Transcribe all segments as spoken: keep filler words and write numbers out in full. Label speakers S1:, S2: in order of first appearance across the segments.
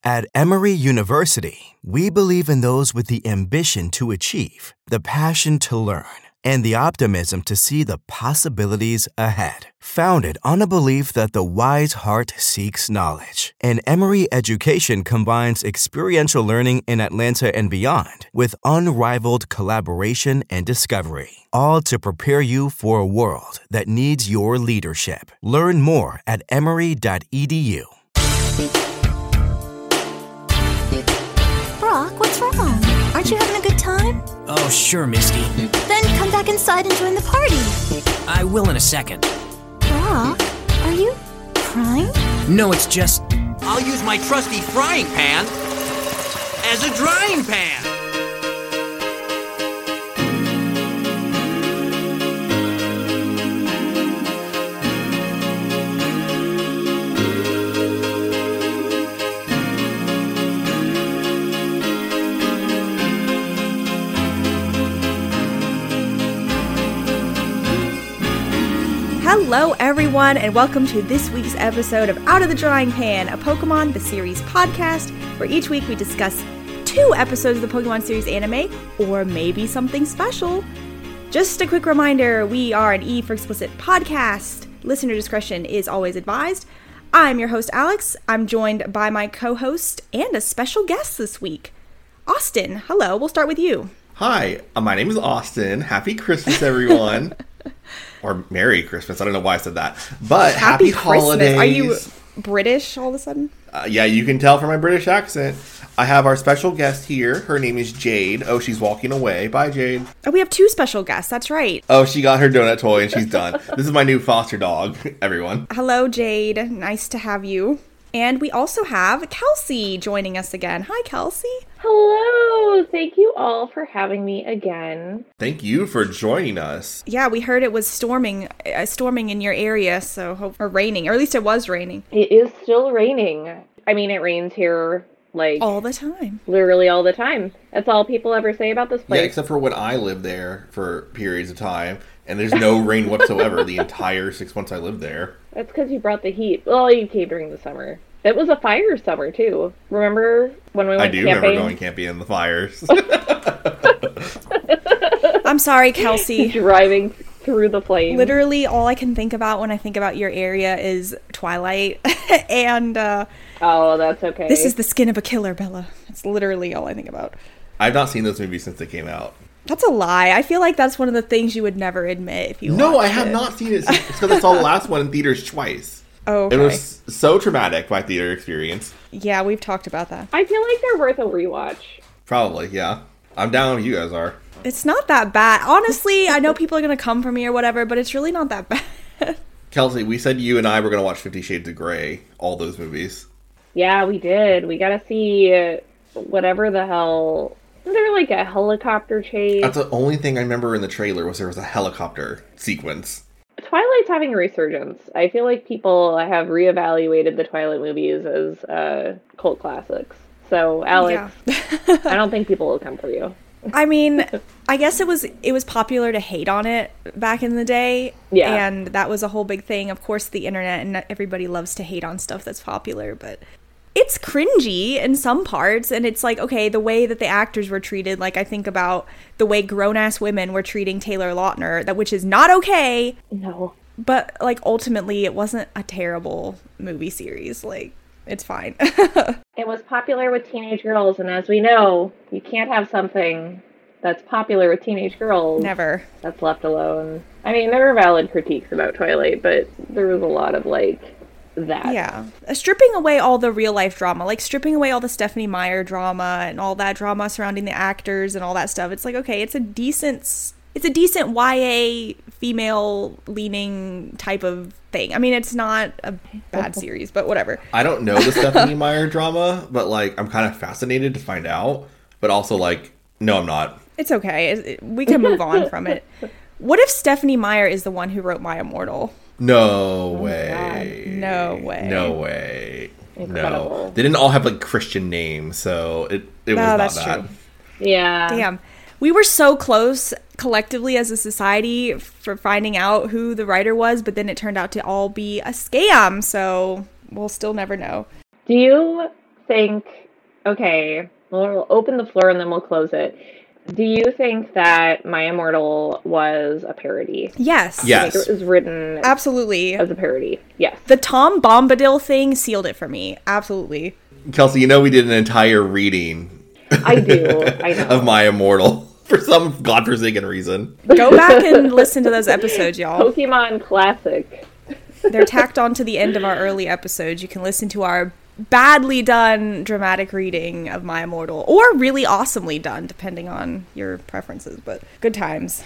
S1: At Emory University, we believe in those with the ambition to achieve, the passion to learn, and the optimism to see the possibilities ahead. Founded on a belief that the wise heart seeks knowledge, and Emory education combines experiential learning in Atlanta and beyond with unrivaled collaboration and discovery, all to prepare you for a world that needs your leadership. Learn more at emory dot e d u.
S2: Brock, what's wrong? Aren't you having a good time?
S3: Oh, sure, Misty.
S2: Then come back inside and join the party.
S3: I will in a second.
S2: Brock, are you crying?
S3: No, it's just...
S4: I'll use my trusty frying pan as a drying pan.
S5: Hello everyone, and welcome to this week's episode of Out of the Drying Pan, a Pokemon The Series podcast, where each week we discuss two episodes of the Pokemon series anime, or maybe something special. Just a quick reminder, we are an E for Explicit podcast. Listener discretion is always advised. I'm your host, Alex. I'm joined by my co-host and a special guest this week, Austin. Hello, we'll start with you.
S6: Hi, uh, my name is Austin. Happy Christmas, everyone. Or Merry Christmas. I don't know why I said that. But happy, happy holidays.
S5: Are you British all of a sudden?
S6: Uh, yeah, you can tell from my British accent. I have our special guest here. Her name is Jade. Oh, she's walking away. Bye, Jade.
S5: Oh, we have two special guests. That's right.
S6: Oh, she got her donut toy and she's done. This is my new foster dog, everyone.
S5: Hello, Jade. Nice to have you. And we also have Kelsey joining us again. Hi, Kelsey.
S7: Hello. Thank you all for having me again.
S6: Thank you for joining us.
S5: Yeah, we heard it was storming, uh, storming in your area, so hope, or raining, or at least it was raining.
S7: It is still raining. I mean, it rains here like
S5: all the time.
S7: Literally all the time. That's all people ever say about this place.
S6: Yeah, except for when I lived there for periods of time, and there's no rain whatsoever the entire six months I lived there.
S7: That's because you brought the heat. Well, you came during the summer. It was a fire summer, too. Remember when we went
S6: I do
S7: camping?
S6: remember going camping in the fires.
S5: I'm sorry, Kelsey.
S7: Driving through the flames.
S5: Literally, all I can think about when I think about your area is Twilight. and, uh...
S7: Oh, that's okay.
S5: This is the skin of a killer, Bella. That's literally all I think about.
S6: I've not seen those movies since they came out.
S5: That's a lie. I feel like that's one of the things you would never admit if you
S6: No, I
S5: watched
S6: have
S5: it.
S6: not seen it. It's because I saw the last one in theaters twice.
S5: Oh, okay.
S6: It was so traumatic, my theater experience.
S5: Yeah, we've talked about that.
S7: I feel like they're worth a rewatch.
S6: Probably, yeah. I'm down if you guys are.
S5: It's not that bad. Honestly, I know people are going to come for me or whatever, but it's really not that bad.
S6: Kelsey, we said you and I were going to watch Fifty Shades of Grey, all those movies.
S7: Yeah, we did. We got to see whatever the hell... Isn't there like a helicopter chase?
S6: That's the only thing I remember in the trailer was there was a helicopter sequence.
S7: Twilight's having a resurgence. I feel like people have reevaluated the Twilight movies as uh, cult classics. So, Alex, yeah. I don't think people will come for you.
S5: I mean, I guess it was it was popular to hate on it back in the day.
S7: Yeah.
S5: And that was a whole big thing. Of course, the internet and everybody loves to hate on stuff that's popular, but it's cringy in some parts. And it's like, okay, the way that the actors were treated, like I think about the way grown-ass women were treating Taylor Lautner, that which is not okay.
S7: No.
S5: But, like, ultimately, it wasn't a terrible movie series. Like, it's fine.
S7: It was popular with teenage girls, and as we know, you can't have something that's popular with teenage girls.
S5: Never.
S7: That's left alone. I mean, there were valid critiques about Twilight, but there was a lot of, like, that.
S5: Yeah. Uh, stripping away all the real-life drama, like, stripping away all the Stephenie Meyer drama and all that drama surrounding the actors and all that stuff. It's like, okay, it's a decent... It's a decent Y A female-leaning type of thing. I mean, it's not a bad series, but whatever.
S6: I don't know the Stephenie Meyer drama, but, like, I'm kind of fascinated to find out. But also, like, no, I'm not.
S5: It's okay. It, it, we can move on from it. What if Stephenie Meyer is the one who wrote My Immortal?
S6: No
S7: Oh,
S6: way.
S5: God. No way.
S6: No way.
S7: Incredible.
S6: No. They didn't all have, like, Christian names, so it, it
S5: No,
S6: was not
S5: that's
S6: that.
S5: true.
S7: Yeah.
S5: Damn. We were so close collectively as a society for finding out who the writer was, but then it turned out to all be a scam, so we'll still never know.
S7: Do you think, okay, we'll open the floor and then we'll close it. Do you think that My Immortal was a parody?
S5: Yes.
S6: Yes.
S7: Like it was written
S5: Absolutely.
S7: as a parody. Yes.
S5: The Tom Bombadil thing sealed it for me. Absolutely.
S6: Kelsey, you know we did an entire reading
S7: I do. I know.
S6: of My Immortal for some godforsaken reason.
S5: Go back and listen to those episodes, y'all.
S7: Pokemon Classic.
S5: They're tacked on to the end of our early episodes. You can listen to our badly done dramatic reading of My Immortal, or really awesomely done, depending on your preferences, but good times.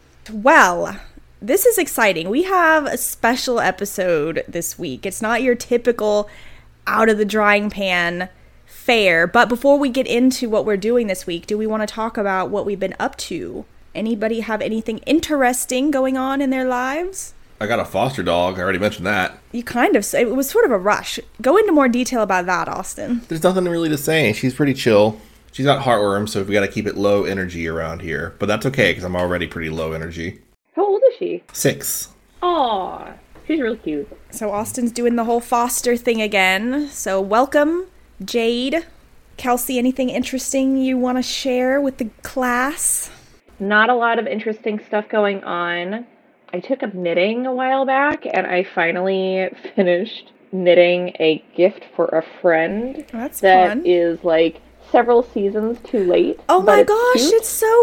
S5: Well, this is exciting. We have a special episode this week. It's not your typical out of the drying pan fare, but before we get into what we're doing this week, do we want to talk about what we've been up to? Anybody have anything interesting going on in their lives?
S6: I got a foster dog. I already mentioned that.
S5: You kind of, it was sort of a rush. Go into more detail about that, Austin.
S6: There's nothing really to say. She's pretty chill. She's got heartworm, so we got to keep it low energy around here. But that's okay, because I'm already pretty low energy.
S7: How old is she?
S6: Six.
S7: Aw, she's really cute.
S5: So Austin's doing the whole foster thing again. So welcome, Jade. Kelsey, anything interesting you want to share with the class?
S7: Not a lot of interesting stuff going on. I took up knitting a while back, and I finally finished knitting a gift for a friend.
S5: Oh, that's
S7: that
S5: fun.
S7: is like several seasons too late.
S5: Oh
S7: but
S5: my
S7: it's
S5: gosh,
S7: cute.
S5: it's so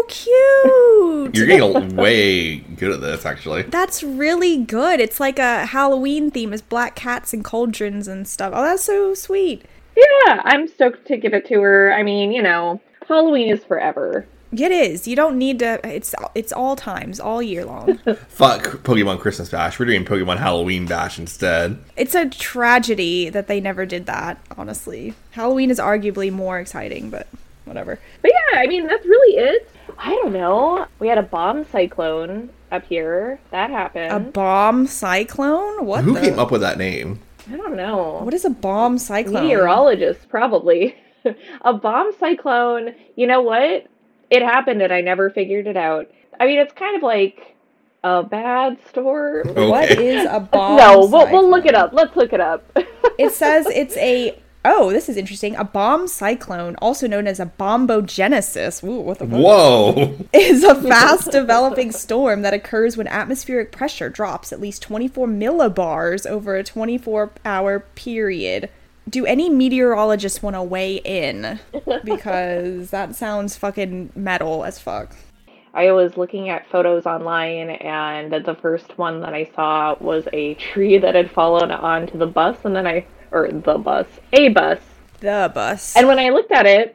S5: cute!
S6: You're getting way good at this, actually.
S5: That's really good. It's like a Halloween theme. It's black cats and cauldrons and stuff. Oh, that's so sweet.
S7: Yeah, I'm stoked to give it to her. I mean, you know, Halloween is forever.
S5: It is. You don't need to. It's it's all times, all year long.
S6: Fuck Pokemon Christmas Bash. We're doing Pokemon Halloween Bash instead.
S5: It's a tragedy that they never did that, honestly. Halloween is arguably more exciting, but whatever.
S7: But yeah, I mean, that's really it. I don't know. We had a bomb cyclone up here. That happened.
S5: A bomb cyclone? What
S6: Who
S5: the?
S6: came up with that name?
S7: I don't know.
S5: What is a bomb cyclone?
S7: Meteorologist, probably. A bomb cyclone. You know what? It happened and I never figured it out. I mean, it's kind of like a bad storm.
S6: Okay.
S5: What is a bomb
S7: No, we'll,
S5: cyclone?
S7: we'll look it up. Let's look it up.
S5: It says it's a... Oh, this is interesting. A bomb cyclone, also known as a bombogenesis. Ooh, what the fuck?
S6: Whoa.
S5: Is a fast developing storm that occurs when atmospheric pressure drops at least twenty-four millibars over a twenty-four hour period. Do any meteorologists want to weigh in? Because that sounds fucking metal as fuck.
S7: I was looking at photos online, and the first one that I saw was a tree that had fallen onto the bus, and then I, or the bus, a bus.
S5: The bus.
S7: And when I looked at it,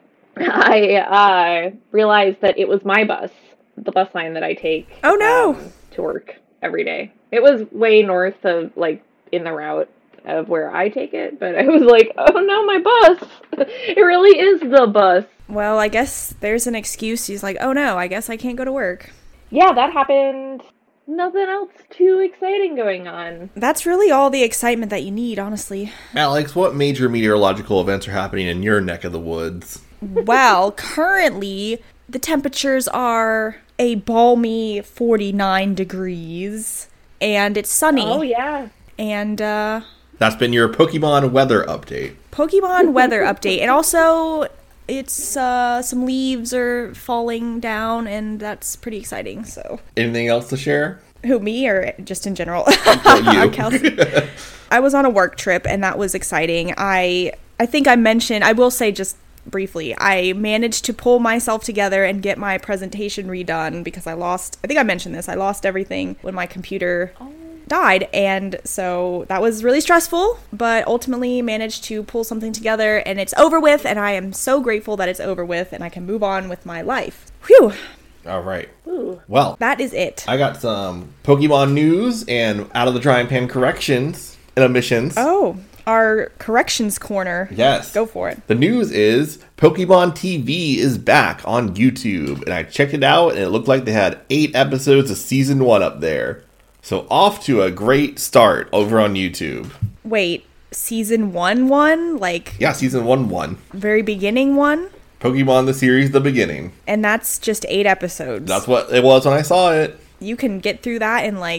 S7: I uh, realized that it was my bus, the bus line that I take.
S5: Oh no!
S7: Um, to work every day. It was way north of, like, in the route of where I take it, but I was like, oh no, my bus! It really is the bus.
S5: Well, I guess there's an excuse. He's like, oh no, I guess I can't go to work.
S7: Yeah, that happened. Nothing else too exciting going on.
S5: That's really all the excitement that you need, honestly.
S6: Alex, what major meteorological events are happening in your neck of the woods?
S5: Well, currently, the temperatures are a balmy forty-nine degrees, and it's sunny.
S7: Oh, yeah.
S5: And, uh...
S6: That's been your Pokemon weather update.
S5: Pokemon weather update. And also, it's, uh, some leaves are falling down, and that's pretty exciting, so...
S6: Anything else to share?
S5: Who, me, or just in general?
S6: Well, you.
S5: Kelsey. I was on a work trip, and that was exciting. I I think I mentioned, I will say just briefly, I managed to pull myself together and get my presentation redone because I lost, I think I mentioned this, I lost everything when my computer died, and so that was really stressful, but ultimately managed to pull something together, and it's over with, and I am so grateful that it's over with, and I can move on with my life. Whew.
S6: All right.
S7: Ooh.
S6: Well,
S5: That is it.
S6: I got some Pokemon news and out of the drying pan corrections and omissions.
S5: Oh, our corrections corner.
S6: Yes.
S5: Go for it.
S6: The news is Pokemon T V is back on YouTube, and I checked it out, and it looked like they had eight episodes of season one up there. So off to a great start over on YouTube.
S5: Wait, season one one? Like,
S6: Yeah, season one one.
S5: very beginning one?
S6: Pokemon the series, the beginning.
S5: And that's just eight episodes.
S6: That's what it was when I saw it.
S5: You can get through that in like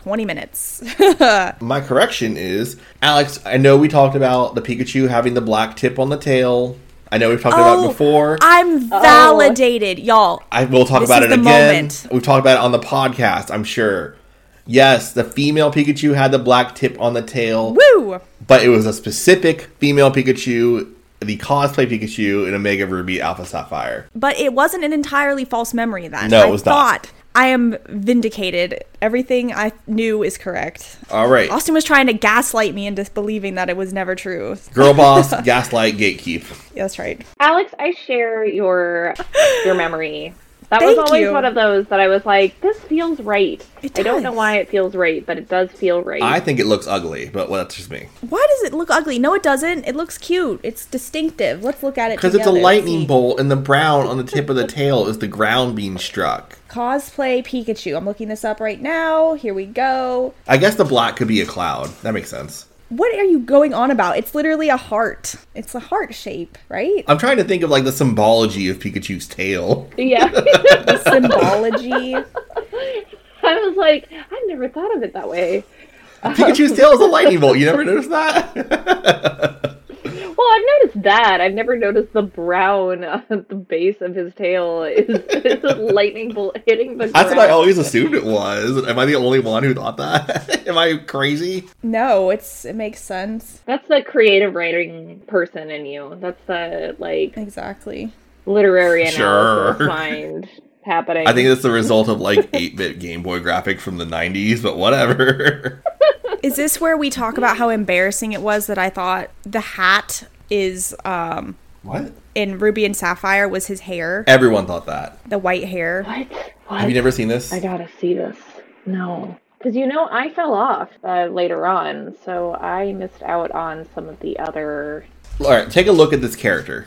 S5: twenty minutes.
S6: My correction is, Alex, I know we talked about the Pikachu having the black tip on the tail. I know we've talked
S5: oh,
S6: about it before.
S5: I'm validated, oh. y'all.
S6: I will talk
S5: this
S6: about it again.
S5: Moment.
S6: We've talked about it on the podcast, I'm sure. Yes, the female Pikachu had the black tip on the tail.
S5: Woo!
S6: But it was a specific female Pikachu, the cosplay Pikachu in Omega Ruby Alpha Sapphire.
S5: But it wasn't an entirely false memory then.
S6: No,
S5: I
S6: it was
S5: thought
S6: not.
S5: I am vindicated. Everything I knew is correct.
S6: All right.
S5: Austin was trying to gaslight me into believing that it was never true.
S6: Girl boss, gaslight, gatekeep.
S5: Yeah, that's right.
S7: Alex, I share your your memory. That
S5: Thank
S7: was always
S5: you.
S7: one of those that I was like, this feels right.
S5: It
S7: I don't know
S5: does.
S7: why it feels right, but it does feel right.
S6: I think it looks ugly, but well, that's just me.
S5: Why does it look ugly? No, it doesn't. It looks cute. It's distinctive. Let's look at it
S6: Because it's a
S5: together.
S6: lightning
S5: See.
S6: bolt, and the brown on the tip of the tail is the ground being struck.
S5: Cosplay Pikachu. I'm looking this up right now. Here we go.
S6: I guess the black could be a cloud. That makes sense.
S5: What are you going on about? It's literally a heart. It's a heart shape, right?
S6: I'm trying to think of like the symbology of Pikachu's tail.
S7: Yeah.
S5: The symbology.
S7: I was like, I've never thought of it that way.
S6: Pikachu's tail is a lightning bolt. You never noticed that?
S7: Well, I've noticed that. I've never noticed the brown at the base of his tail is, is a lightning bolt hitting the ground.
S6: That's what I always assumed it was. Am I the only one who thought that? Am I crazy?
S5: No, it's it makes sense.
S7: That's the creative writing person in you. That's the, like,
S5: Exactly.
S7: literary analysis
S6: Sure.
S7: mind happening.
S6: I think it's the result of like eight-bit Game Boy graphic from the nineties, but whatever.
S5: Is this where we talk about how embarrassing it was that I thought the hat is um
S6: What?
S5: in Ruby and Sapphire was his hair,
S6: Everyone thought that.
S5: the white hair?
S7: What? What?
S6: Have you never seen this?
S7: I gotta see this. No. Because, you know, I fell off uh, later on, so I missed out on some of the other...
S6: All right, take a look at this character.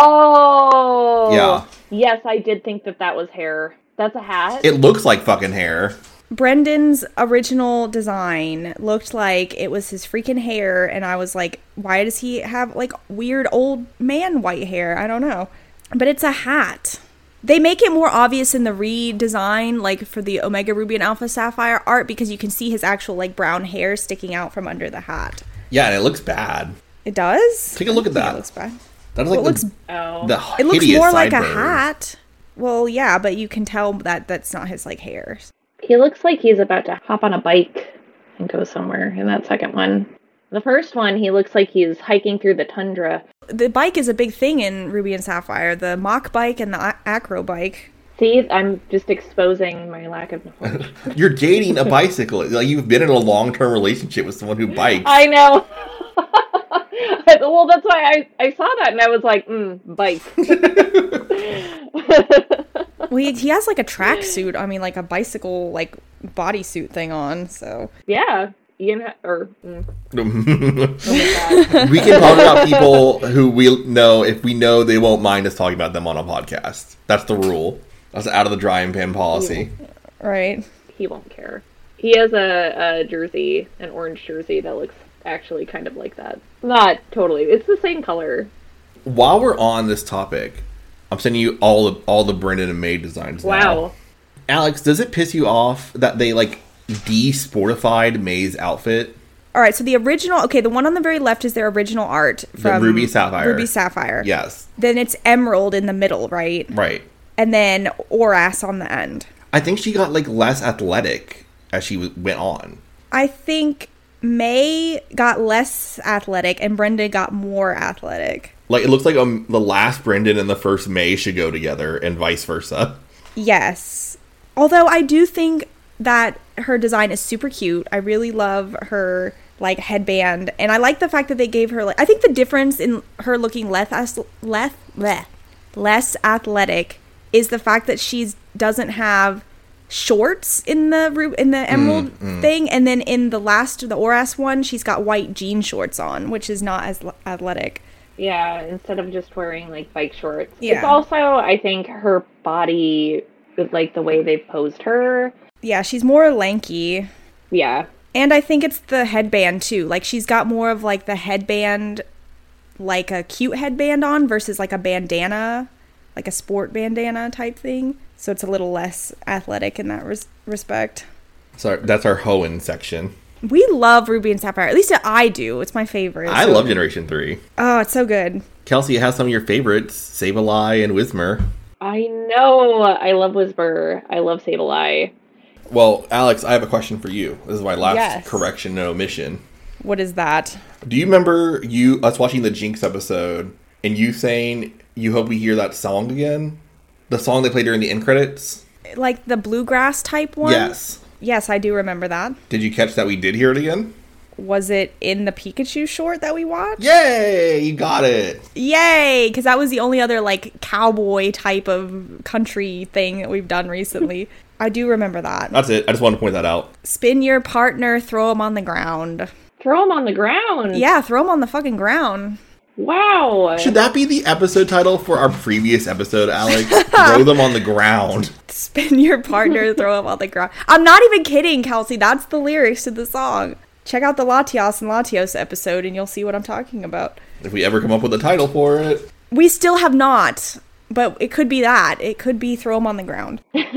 S7: Oh!
S6: Yeah.
S7: Yes, I did think that that was hair. That's a hat?
S6: It looks like fucking hair.
S5: Brendan's original design looked like it was his freaking hair, and I was like, why does he have like weird old man white hair? I don't know. But it's a hat. They make it more obvious in the redesign, like for the Omega Ruby and Alpha Sapphire art, because you can see his actual like brown hair sticking out from under the hat.
S6: Yeah, and it looks bad.
S5: It does?
S6: Take a look at
S5: I think
S6: that.
S5: It looks bad.
S6: That is
S5: Well,
S6: like
S5: it
S6: the,
S5: looks
S7: Oh.
S6: the
S5: It looks
S6: hideous
S5: more like a
S6: sideburns.
S5: hat. Well, yeah, but you can tell that that's not his like hair.
S7: He looks like he's about to hop on a bike and go somewhere in that second one. The first one, he looks like he's hiking through the tundra.
S5: The bike is a big thing in Ruby and Sapphire. The mock bike and the a- acro bike.
S7: See, I'm just exposing my lack of knowledge.
S6: You're dating a bicycle. Like you've been in a long-term relationship with someone who bikes.
S7: I know. Well, that's why I, I saw that and I was like, mm, bike.
S5: Well, he, he has like a tracksuit. I mean, like a bicycle, like bodysuit thing on. So
S7: Yeah. Ian, or, mm.
S6: We can talk about people who we know if we know they won't mind us talking about them on a podcast. That's the rule. That's out of the drying pan policy.
S5: right.
S7: He won't care. He has a, a jersey, an orange jersey that looks actually kind of like that. Not totally. It's the same color.
S6: While we're on this topic, I'm sending you all the all the Brendan and May designs.
S7: Wow.
S6: Now. Alex, does it piss you off that they like de-sportified May's outfit?
S5: All right. So the original, okay, the one on the very left is their original art from
S6: Ruby Sapphire.
S5: Ruby Sapphire.
S6: Yes.
S5: Then it's Emerald in the middle, right?
S6: Right.
S5: And then Oras on the end.
S6: I think she got like less athletic as she w- went on.
S5: I think May got less athletic and Brenda got more athletic.
S6: Like it looks like um, the last Brendan and the first May should go together, and vice versa.
S5: Yes. Although I do think that her design is super cute. I really love her like headband, and I like the fact that they gave her like I think the difference in her looking less as less bleh, less athletic is the fact that she's doesn't have shorts in the ru- in the emerald
S6: Mm, mm.
S5: thing, and then in the last the Oras one she's got white jean shorts on, which is not as l- athletic.
S7: Yeah, instead of just wearing like bike shorts.
S5: Yeah.
S7: It's also, I think, her body, like the way they've posed her.
S5: Yeah, she's more lanky.
S7: Yeah.
S5: And I think it's the headband too. Like she's got more of like the headband, like a cute headband on versus like a bandana, like a sport bandana type thing. So it's a little less athletic in that res- respect.
S6: So that's our Hoenn section.
S5: We love Ruby and Sapphire. At least I do. It's my favorite.
S6: I
S5: so.
S6: love Generation three.
S5: Oh, it's so good.
S6: Kelsey has some of your favorites, Sableye and Whismur.
S7: I know. I love Whisper. I love Sableye.
S6: Well, Alex, I have a question for you. This is my last
S5: Yes.
S6: correction and omission.
S5: What is that?
S6: Do you remember you us watching the Jinx episode and you saying you hope we hear that song again? The song they played during the end credits?
S5: Like the bluegrass type one?
S6: Yes.
S5: Yes, I do remember that.
S6: Did you catch that we did hear it again?
S5: Was it in the Pikachu short that we watched?
S6: Yay! You got it.
S5: Yay! Because that was the only other, like, cowboy type of country thing that we've done recently. I do remember that.
S6: That's it. I just wanted to point that out.
S5: Spin your partner, throw him on the ground.
S7: Throw him on the ground.
S5: Yeah, throw him on the fucking ground.
S7: Wow.
S6: Should that be the episode title for our previous episode, Alex? Throw them on the ground.
S5: Spin your partner, throw him on the ground. I'm not even kidding, Kelsey. That's the lyrics to the song. Check out the Latios and Latios episode and you'll see what I'm talking about.
S6: If we ever come up with a title for it.
S5: We still have not, but it could be that. It could be throw him on the ground.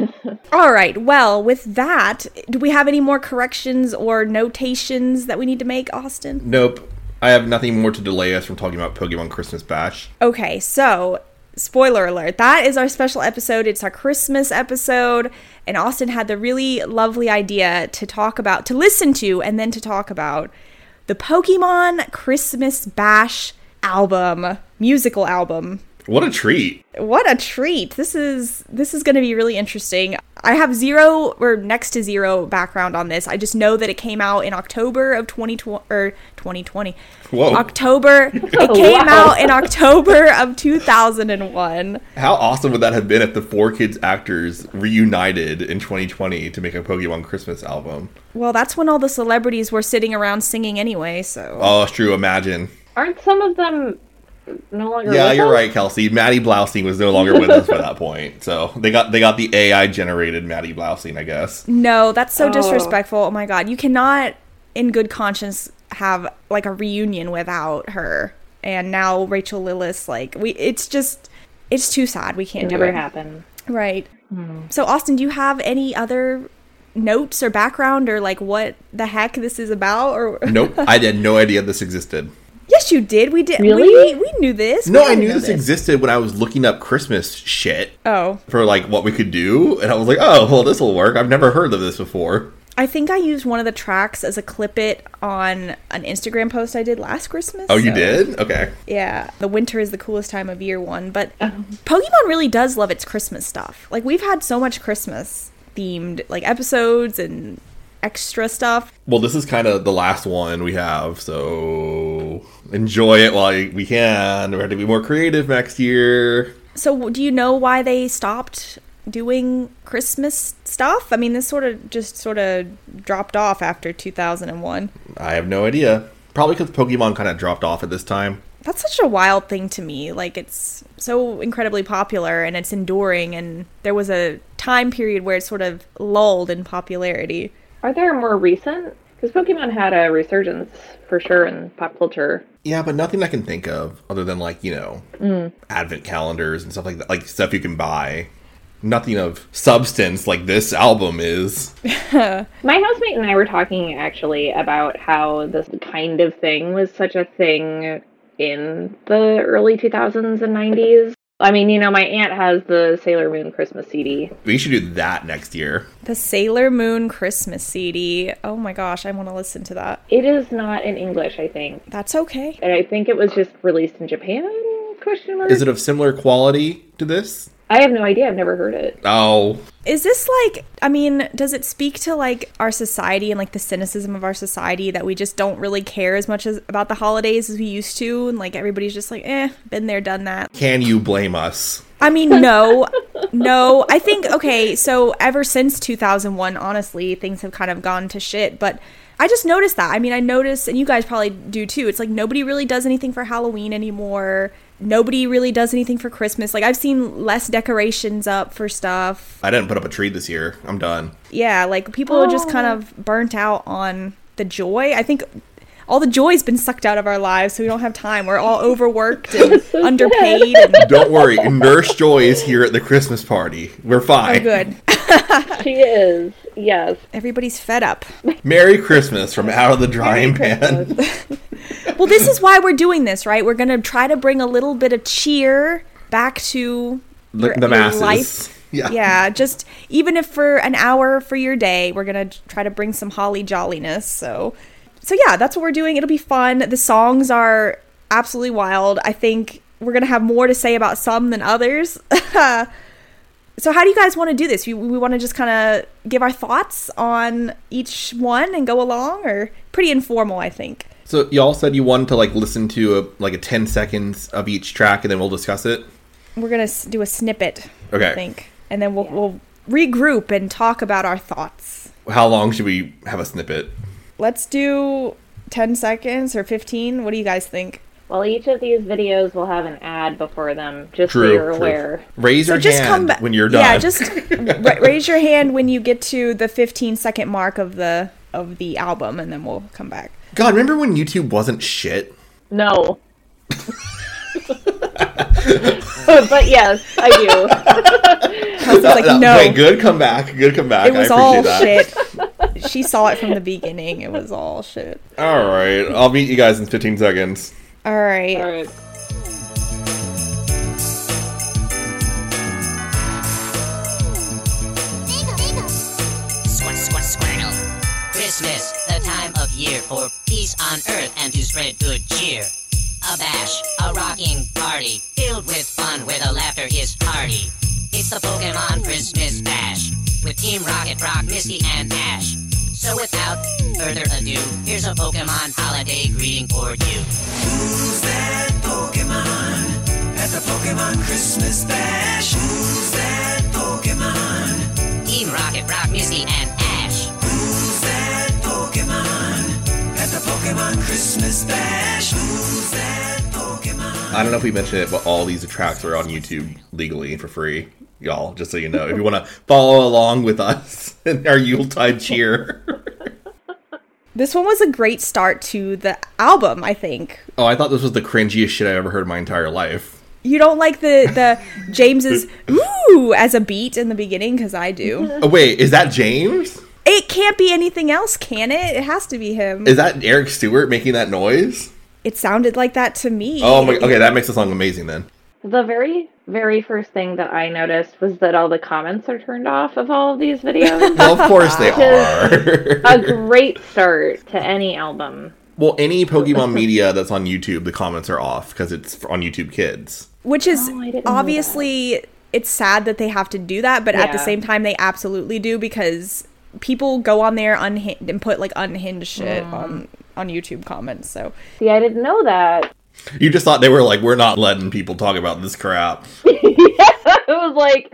S5: All right, well, with that, do we have any more corrections or notations that we need to make, Austin?
S6: Nope. I have nothing more to delay us from talking about Pokemon Christmas Bash.
S5: Okay, so, spoiler alert, that is our special episode. It's our Christmas episode, and Austin had the really lovely idea to talk about, to listen to, and then to talk about the Pokemon Christmas Bash album, musical album.
S6: What a treat.
S5: What a treat. This is this is going to be really interesting. I have zero or next to zero background on this. I just know that it came out in October of twenty twenty or twenty twenty.
S6: Whoa.
S5: October. It came
S7: Wow.
S5: out in October of two thousand one.
S6: How awesome would that have been if the Four Kids actors reunited in twenty twenty to make a Pokemon Christmas album?
S5: Well, that's when all the celebrities were sitting around singing anyway, so.
S6: Oh, it's true. Imagine.
S7: Aren't some of them no longer
S6: Yeah,
S7: with
S6: you're
S7: us?
S6: right, Kelsey. Maddie Blousing was no longer with us by that point. So they got they got the A I generated Maddie Blousing, I guess.
S5: No, that's so
S7: Oh.
S5: disrespectful. Oh my god. You cannot, in good conscience, have like a reunion without her. And now Rachel Lillis, like, we it's just, it's too sad. We
S7: It
S5: can't do
S7: never
S5: it.
S7: happened.
S5: Right. So, Austin, do you have any other notes or background or like what the heck this is about? Or
S6: Nope. I had no idea this existed.
S5: Yes, you did. We did.
S7: Really?
S5: We, we knew this.
S6: No,
S5: We
S6: I
S5: had to
S6: knew
S5: know
S6: this existed when I was looking up Christmas shit
S5: Oh,
S6: for like what we could do. And I was like, oh, well, this will work. I've never heard of this before.
S5: I think I used one of the tracks as a clip it on an Instagram post I did last Christmas.
S6: Oh, you
S5: so-
S6: did? Okay.
S5: Yeah, the winter is the coolest time of year one, but Pokemon really does love its Christmas stuff. Like, we've had so much Christmas themed like episodes and extra stuff.
S6: Well, this is kind of the last one we have, so enjoy it while we can. We're going to be more creative next year.
S5: So, do you know why they stopped doing Christmas stuff? I mean, this sort of just sort of dropped off after two thousand one.
S6: I have no idea. Probably because Pokemon kind of dropped off at this time.
S5: That's such a wild thing to me. Like, it's so incredibly popular and it's enduring, and there was a time period where it sort of lulled in popularity.
S7: Are there more recent? Because Pokemon had a resurgence for sure in pop culture.
S6: Yeah, but nothing I can think of other than, like, you know,
S7: Mm.
S6: advent calendars and stuff like that. Like, stuff you can buy. Nothing of substance like this album is.
S7: My housemate and I were talking actually about how this kind of thing was such a thing in the early two thousands and nineties. I mean, you know, my aunt has the Sailor Moon Christmas C D.
S6: We should do that next year.
S5: The Sailor Moon Christmas C D. Oh my gosh, I want to listen to that.
S7: It is not in English, I think.
S5: That's okay.
S7: And I think it was just released in Japan? Question mark?
S6: Is it of similar quality to this?
S7: I have no idea. I've never heard it.
S6: Oh.
S5: Is this like, I mean, does it speak to like our society and like the cynicism of our society that we just don't really care as much as about the holidays as we used to? And like everybody's just like, eh, been there, done that.
S6: Can you blame us?
S5: I mean, no, no. I think, okay, so ever since two thousand one, honestly, things have kind of gone to shit. But I just noticed that. I mean, I noticed, and you guys probably do too, it's like nobody really does anything for Halloween anymore. Nobody really does anything for Christmas. Like, I've seen less decorations up for stuff.
S6: I didn't put up a tree this year. I'm done.
S5: Yeah, like, people are just kind of burnt out on the joy. I think all the joy's been sucked out of our lives, so we don't have time. We're all overworked and
S7: so
S5: underpaid. And
S6: Don't worry. Nurse Joy is here at the Christmas party. We're fine.
S5: oh, good.
S7: She is, yes.
S5: Everybody's fed up.
S6: Merry Christmas from Out of the Drying Pan.
S5: Well, this is why we're doing this, right? We're going to try to bring a little bit of cheer back to
S6: The,
S5: your,
S6: the
S5: your
S6: masses.
S5: life.
S6: Yeah.
S5: Yeah, just even if for an hour for your day, we're going to try to bring some holly jolliness. So, so yeah, that's what we're doing. It'll be fun. The songs are absolutely wild. I think we're going to have more to say about some than others. So how do you guys want to do this? We, we want to just kind of give our thoughts on each one and go along, or pretty informal, I think.
S6: So y'all said you wanted to like listen to a, like a ten seconds of each track, and then we'll discuss it.
S5: We're gonna s- do a snippet,
S6: Okay.
S5: I think, and then we'll we'll regroup and talk about our thoughts.
S6: How long should we have a snippet?
S5: Let's do ten seconds or fifteen. What do you guys think?
S7: Well, each of these videos will have an ad before them, just so
S6: True.
S7: you're
S6: true.
S7: aware.
S6: Raise
S5: So
S6: your
S5: just
S6: hand
S5: come back
S6: when you're done.
S5: Yeah, just ra- raise your hand when you get to the fifteen second mark of the of the album, and then we'll come back.
S6: God, remember when YouTube wasn't shit?
S7: No. But yes, I do.
S5: I was like,
S6: Uh,
S5: no,
S6: Wait, good comeback. Good comeback.
S5: it was
S6: I
S5: all
S6: appreciate that.
S5: shit. She saw it from the beginning. It was all shit.
S6: All right, I'll meet you guys in fifteen seconds.
S5: All right.
S7: All right.
S8: Squat, squat, squirtle. Christmas, the time of year for peace on earth and to spread good cheer. A bash, a rocking party, filled with fun where the laughter is hearty. It's the Pokemon Christmas Bash, with Team Rocket, Brock, Misty, and Ash. So without further ado, here's a Pokemon holiday greeting for you.
S9: Who's that Pokemon at the Pokemon Christmas Bash? Who's that Pokemon?
S8: Team Rocket, Brock, Misty, and Ash.
S9: Who's that Pokemon at the Pokemon Christmas Bash? Who's that Pokemon?
S6: I don't know if we mentioned it, but all these tracks are on YouTube legally for free, y'all. Just so you know, if you want to follow along with us in our Yuletide cheer.
S5: This one was a great start to the album, I think.
S6: Oh, I thought this was the cringiest shit I've ever heard in my entire life.
S5: You don't like the, the James's ooh as a beat in the beginning, because I do.
S6: Oh, wait, is that James?
S5: It can't be anything else, can it? It has to be him.
S6: Is that Eric Stewart making that noise?
S5: It sounded like that to me.
S6: Oh my, okay, that makes the song amazing then.
S7: The very, very first thing that I noticed was that all the comments are turned off of all of these videos.
S6: Well, of course they are.
S7: A great start to any album.
S6: Well, any Pokemon media that's on YouTube, the comments are off because it's on YouTube Kids.
S5: Which is
S7: Oh, I didn't know
S5: obviously, it's sad that they have to do that, but at the
S7: Yeah.
S5: same time, they absolutely do, because people go on there unhinged and put like unhinged shit
S7: Mm.
S5: on on YouTube comments. So
S7: See, I didn't know that.
S6: You just thought they were like, we're not letting people talk about this crap.
S7: It was like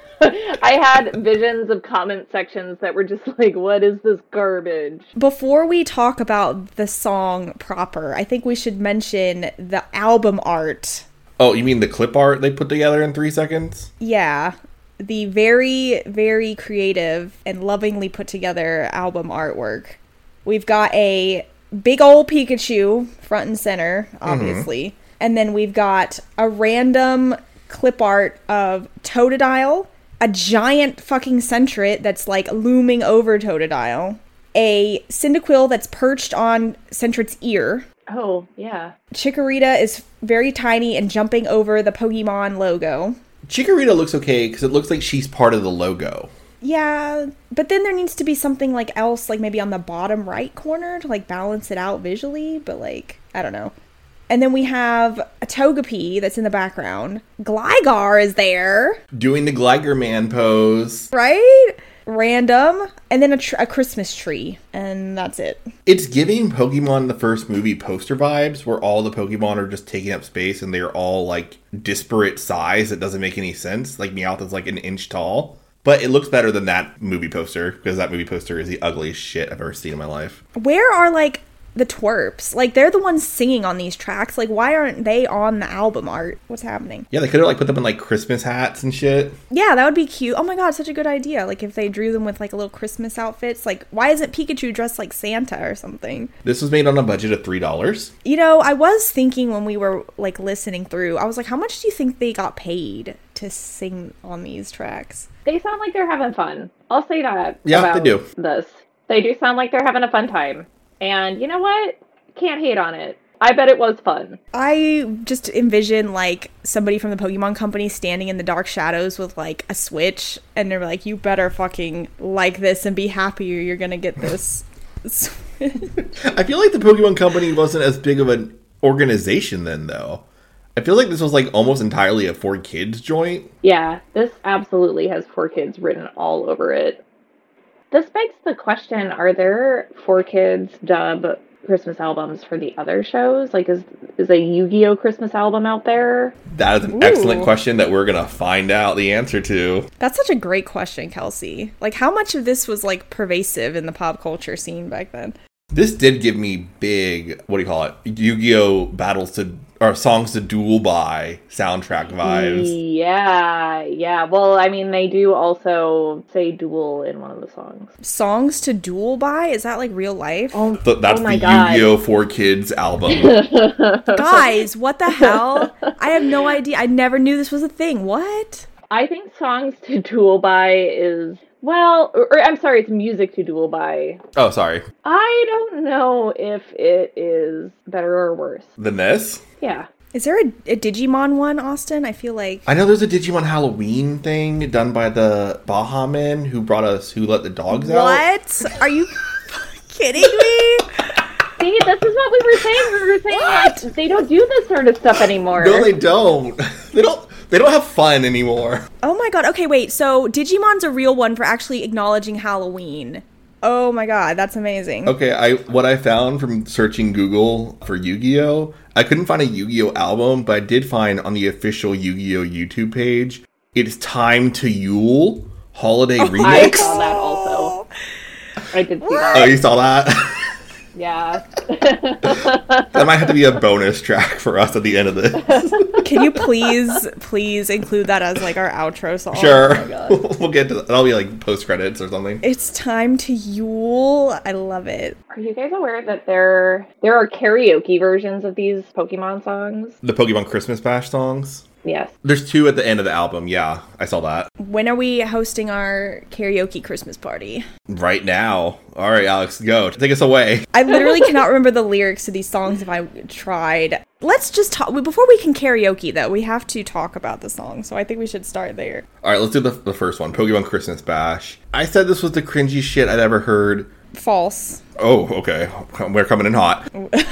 S7: I had visions of comment sections that were just like, what is this garbage?
S5: before we talk about the song proper, I think we should mention the album art.
S6: Oh, you mean the clip art they put together in three seconds?
S5: Yeah, the very, very creative and lovingly put together album artwork. We've got a big old Pikachu front and center, obviously. And then we've got a random clip art of Totodile, a giant fucking Sentret that's like looming over Totodile, a Cyndaquil that's perched on Sentret's ear.
S7: Oh, yeah.
S5: Chikorita is very tiny and jumping over the Pokemon logo.
S6: Chikorita looks okay because it looks like she's part of the logo.
S5: Yeah, but then there needs to be something like else, like maybe on the bottom right corner to like balance it out visually, but like, I don't know. And then we have a Togepi that's in the background. Gligar is there,
S6: Doing the Gligar Man pose.
S5: right? Random. And then a, tr- a Christmas tree, and that's it.
S6: It's giving Pokemon the first movie poster vibes where all the Pokemon are just taking up space and they're all like disparate size. It doesn't make any sense. Like Meowth is like an inch tall. But it looks better than that movie poster because that movie poster is the ugliest shit I've ever seen in my life.
S5: Where are like the twerps? Like, they're the ones singing on these tracks. Like, why aren't they on the album art? What's happening?
S6: Yeah, they could have like put them in like Christmas hats and shit.
S5: Yeah, that would be cute. Oh my god, such a good idea. Like, if they drew them with like a little Christmas outfits. Like, why isn't Pikachu dressed like Santa or something?
S6: This was made on a budget of three dollars.
S5: You know, I was thinking when we were like listening through, I was like, how much do you think they got paid to sing on these tracks?
S7: They sound like they're having fun. I'll say that.
S6: Yeah,
S7: about
S6: they do.
S7: This. They do sound like they're having a fun time. And you know what? Can't hate on it. I bet it was fun.
S5: I just envision, like, somebody from the Pokemon Company standing in the dark shadows with, like, a Switch, and they're like, you better fucking like this and be happy or you're gonna get this Switch.
S6: I feel like the Pokemon Company wasn't as big of an organization then, though. I feel like this was, like, almost entirely a for kids joint.
S7: Yeah, this absolutely has four kids written all over it. This begs the question, are there four kids dub Christmas albums for the other shows? Like, is is a Yu-Gi-Oh! Christmas album out there?
S6: That is an
S5: Ooh.
S6: excellent question that we're going to find out the answer to.
S5: That's such a great question, Kelsey. Like, how much of this was, like, pervasive in the pop culture scene back then?
S6: This did give me big, what do you call it, Yu-Gi-Oh! Battles to, or Songs to Duel By soundtrack vibes.
S7: Yeah, yeah. Well, I mean, they do also say duel in one of the songs.
S5: Songs to Duel By? Is that, like, real life?
S7: Oh,
S6: Th- that's
S7: oh my
S6: the
S7: God.
S6: Yu-Gi-Oh! for Kids album.
S5: Guys, what the hell? I have no idea. I never knew this was a thing. What?
S7: I think Songs to Duel By is, well, or, or I'm sorry, it's Music to Duel By.
S6: Oh, sorry.
S7: I don't know if it is better or worse.
S6: Than this?
S7: Yeah.
S5: Is there a, a Digimon one, Austin? I feel like...
S6: I know there's a Digimon Halloween thing done by the Baha Men who brought us Who Let the Dogs Out.
S5: What? Are you kidding me?
S7: See, this is what we were saying. We were saying like, they don't do this sort of stuff anymore.
S6: No, they don't. They don't. They don't have fun anymore.
S5: Oh my god. Okay, wait. So Digimon's a real one for actually acknowledging Halloween. Oh my god, that's amazing.
S6: Okay, I what I found from searching Google for Yu-Gi-Oh! I couldn't find a Yu-Gi-Oh! Album, but I did find on the official Yu-Gi-Oh! YouTube page, It's Time to Yule Holiday
S5: Oh,
S6: Remix.
S7: I saw that also. I did see that.
S6: Oh, you saw that?
S7: Yeah.
S6: That might have to be a bonus track for us at the end of this.
S5: Can you please, please include that as like our outro song?
S6: Sure.
S5: Oh my god.
S6: We'll get to that. That'll be like post credits or something.
S5: It's time to Yule. I love it.
S7: Are you guys aware that there there are karaoke versions of these Pokemon songs?
S6: The Pokemon Christmas Bash songs.
S7: Yes.
S6: There's two at the end of the album. Yeah, I saw that.
S5: When are we hosting our karaoke Christmas party?
S6: Right now. All right, Alex, go. Take us away.
S5: I literally cannot remember the lyrics to these songs if I tried. Let's just talk. Before we can karaoke, though, we have to talk about the song. So I think we should start there.
S6: All right, let's do the, the first one. Pokemon Christmas Bash. I said this was the cringy shit I'd ever heard.
S5: False.
S6: Oh, okay. We're coming in hot.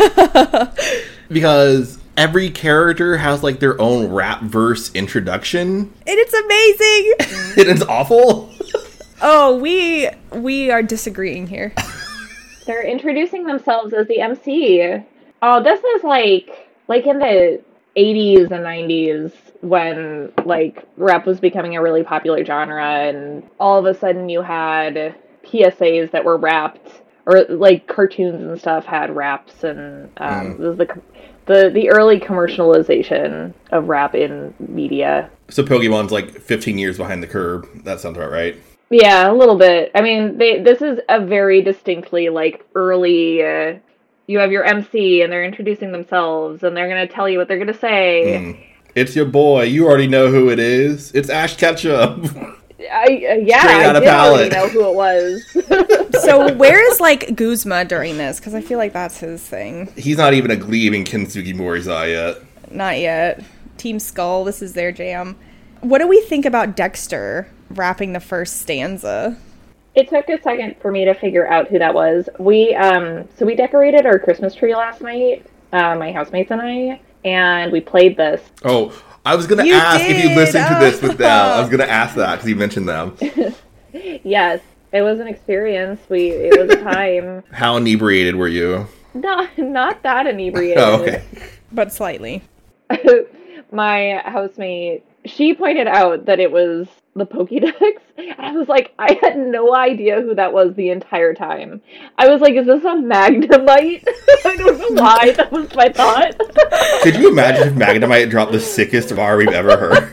S6: Because every character has like their own rap verse introduction.
S5: And it's amazing.
S6: It is awful.
S5: Oh, we we are disagreeing here.
S7: They're introducing themselves as the M C. Oh, this is like like in the eighties and nineties when like rap was becoming a really popular genre, and all of a sudden you had P S As that were rapped, or like cartoons and stuff had raps, and um,
S6: Mm.
S7: this is the the the early commercialization of rap in media.
S6: So Pokemon's like fifteen years behind the curve. That sounds about right.
S7: Yeah, a little bit. I mean, they this is a very distinctly like early. Uh, you have your M C, and they're introducing themselves, and they're gonna tell you what they're gonna say.
S6: Mm. It's your boy. You already know who it is. It's Ash Ketchum.
S7: I uh, yeah,
S6: Straight
S7: I
S6: outta
S7: did already
S6: palette.
S7: know who it was.
S5: So where is like Guzma during this? Because I feel like that's his thing.
S6: He's not even a gleaming Kintsugi Morizai yet.
S5: Not yet. Team Skull, this is their jam. What do we think about Dexter rapping the first stanza?
S7: It took a second for me to figure out who that was. We um, so we decorated our Christmas tree last night, uh, my housemates and I, and we played this.
S6: Oh, I was gonna
S5: You
S6: ask if you
S5: did!
S6: listened to this with them. I
S5: Oh.
S6: was gonna ask that because you mentioned them.
S7: Yes, it was an experience. We it was a time.
S6: How inebriated were you?
S7: Not not that inebriated.
S6: Oh, okay.
S5: But slightly.
S7: My housemate, she pointed out that it was the Pokédex. And I was like, I had no idea who that was the entire time. I was like, is this a Magnemite? I don't know why that was my thought.
S6: Could you imagine if Magnemite dropped the sickest bar we've ever heard?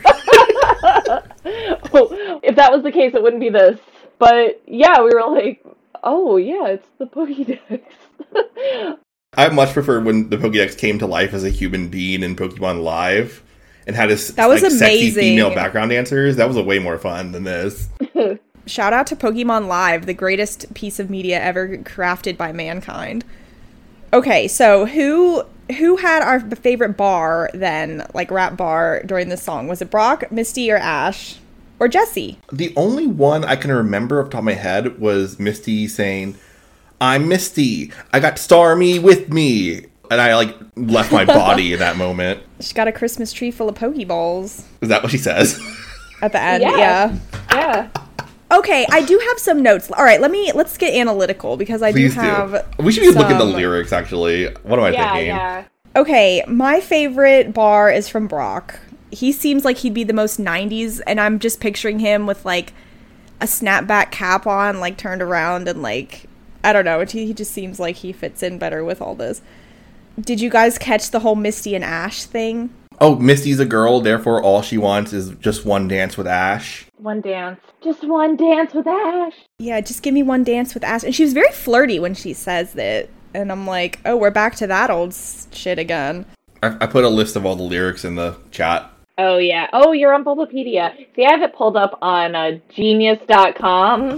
S7: Oh, if that was the case, it wouldn't be this. But yeah, we were like, oh yeah, it's the Pokédex.
S6: I much preferred when the Pokédex came to life as a human being in Pokemon Live. and had his
S5: That was
S6: like, sexy
S5: amazing.
S6: female background dancers. That was a way more fun than this.
S5: Shout out to Pokemon Live, the greatest piece of media ever crafted by mankind. Okay, so who who had our favorite bar then, like rap bar during this song? Was it Brock, Misty, or Ash? Or Jessie?
S6: The only one I can remember off the top of my head was Misty saying, "I'm Misty. I got Starmie with me." And I, like, left my body in that moment.
S5: She got a Christmas tree full of Pokeballs.
S6: Is that what she says?
S5: At the end,
S7: Yeah.
S5: yeah.
S7: Yeah.
S5: Okay, I do have some notes. All right, let me, let's get analytical, because I
S6: Please
S5: do have
S6: do. We should be looking at the
S5: some-
S6: lyrics, actually. What am I
S7: Yeah,
S6: thinking?
S7: yeah.
S5: Okay, my favorite bar is from Brock. He seems like he'd be the most nineties, and I'm just picturing him with, like, a snapback cap on, like, turned around, and, like, I don't know, he he just seems like he fits in better with all this. Did you guys catch the whole Misty and Ash thing?
S6: Oh, Misty's a girl, therefore all she wants is just one dance with Ash.
S7: One dance. Just one dance with Ash.
S5: Yeah, just give me one dance with Ash. And she was very flirty when she says that. And I'm like, oh, we're back to that old s- shit again.
S6: I, I put a list of all the lyrics in the chat.
S7: Oh, yeah. Oh, you're on Bulbapedia. See, I have it pulled up on uh, genius dot com.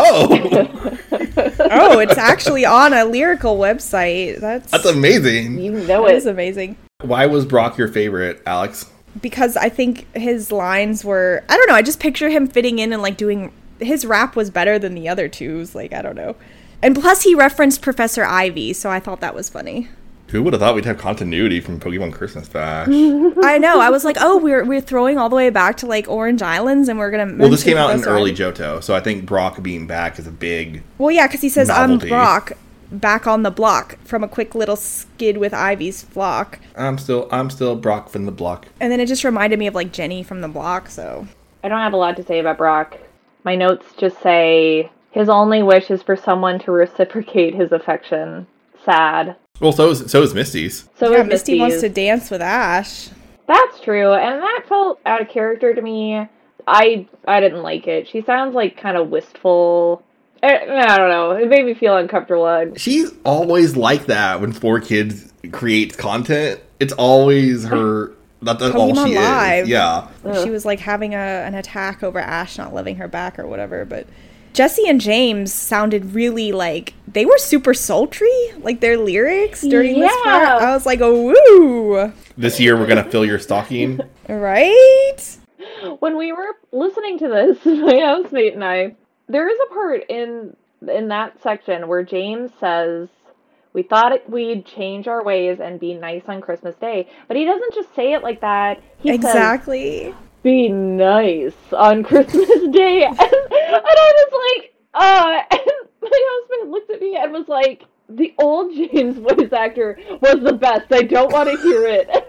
S6: Oh!
S5: Oh, it's actually on a lyrical website. That's
S6: That's amazing.
S7: You know
S5: that
S7: it.
S5: is amazing.
S6: Why was Brock your favorite, Alex?
S5: Because I think his lines were, I don't know, I just picture him fitting in and like doing, his rap was better than the other two's, like, I don't know. And plus he referenced Professor Ivy, so I thought that was funny.
S6: Who would have thought we'd have continuity from Pokemon Christmas Bash?
S5: I know, I was like, oh, we're we're throwing all the way back to like Orange Islands and we're gonna
S6: Well, this
S5: mention
S6: came out in
S5: Professor
S6: early
S5: Ivy.
S6: Johto, so I think Brock being back is a big...
S5: Well, yeah, because he says,
S6: Novelty.
S5: I'm Brock, back on the block, from a quick little skid with Ivy's flock.
S6: I'm still I'm still Brock from the block.
S5: And then it just reminded me of like Jenny from the block, so.
S7: I don't have a lot to say about Brock. My notes just say his only wish is for someone to reciprocate his affection. Sad.
S6: Well, so is, so is Misty's.
S7: So
S5: Yeah,
S7: is
S5: Misty wants
S7: Misty's.
S5: to dance with Ash.
S7: That's true, and that felt out of character to me. I I didn't like it. She sounds like kind of wistful. I, I don't know. It made me feel uncomfortable.
S6: She's always like that when Four Kids creates content. It's always her... That, that's all
S5: Pokemon
S6: she
S5: Live.
S6: is. Yeah.
S5: She was like having a, an attack over Ash not loving her back or whatever, but Jessie and James sounded really like, they were super sultry, like their lyrics during this
S7: Yeah.
S5: part. I was like, oh, woo!
S6: This year we're going to fill your stocking.
S5: Right?
S7: When we were listening to this, my housemate and I, there is a part in in that section where James says, we thought it, we'd change our ways and be nice on Christmas Day. But he doesn't just say it like that. He says,
S5: Exactly.
S7: be nice on Christmas Day. And, and I was like, uh, and my husband looked at me and was like, the old James voice actor was the best. I don't want to hear it. And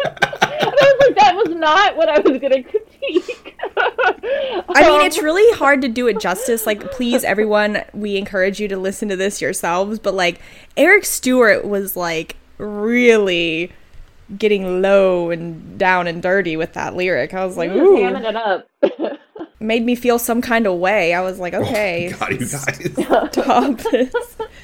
S7: I was like, that was not what I was going to critique.
S5: I mean, it's really hard to do it justice. Like, please, everyone, we encourage you to listen to this yourselves. But, like, Eric Stewart was, like, really getting low and down and dirty with that lyric. I was like,
S7: He was
S5: ooh.
S7: hamming it up.
S5: Made me feel some kind of way. I was like, okay.
S6: Oh, God, you guys.
S5: Stop this.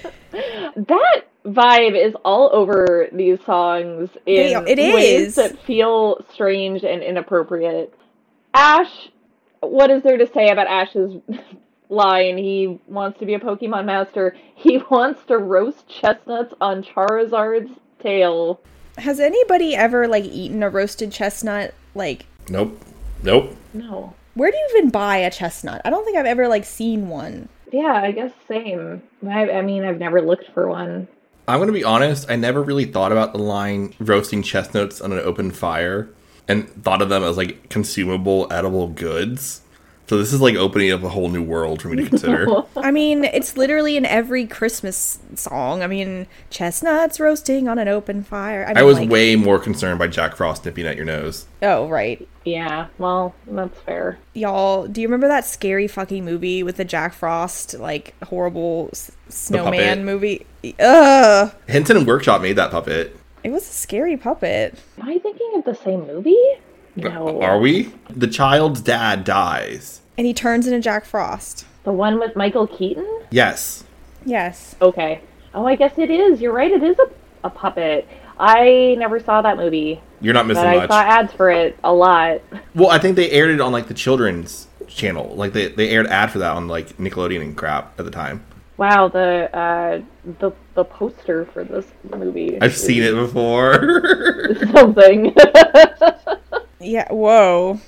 S7: That vibe is all over these songs in
S5: They- it
S7: ways
S5: is.
S7: that feel strange and inappropriate. Ash, what is there to say about Ash's line? He wants to be a Pokemon master. He wants to roast chestnuts on Charizard's tail.
S5: Has anybody ever, like, eaten a roasted chestnut? Like,
S6: Nope. Nope.
S7: No.
S5: where do you even buy a chestnut? I don't think I've ever, like, seen one.
S7: Yeah, I guess same. I, I mean, I've never looked for one.
S6: I'm going to be honest, I never really thought about the line roasting chestnuts on an open fire and thought of them as like consumable, edible goods. So this is like opening up a whole new world for me to consider.
S5: I mean, it's literally in every Christmas song. I mean, chestnuts roasting on an open fire. I, mean,
S6: I was
S5: like,
S6: way more concerned by Jack Frost nipping at your nose.
S5: Oh, right.
S7: Yeah, well, that's fair.
S5: Y'all, do you remember that scary fucking movie with the Jack Frost, like, horrible s- snowman
S6: puppet.
S5: movie? Ugh.
S6: Henson Workshop made that puppet.
S5: It was a scary puppet.
S7: Am I thinking of the same movie? No.
S6: Are we? The child's dad dies.
S5: And he turns into Jack Frost.
S7: The one with Michael Keaton?
S6: Yes.
S5: Yes.
S7: Okay. Oh, I guess it is. You're right. It is a, a puppet. I never saw that movie.
S6: You're not missing
S7: but I
S6: much.
S7: saw ads for it a lot.
S6: Well, I think they aired it on like the children's channel. Like they, they aired ad for that on like Nickelodeon and crap at the time.
S7: Wow, the uh, the the poster for this movie.
S6: I've seen it before.
S7: Something.
S5: Yeah, whoa.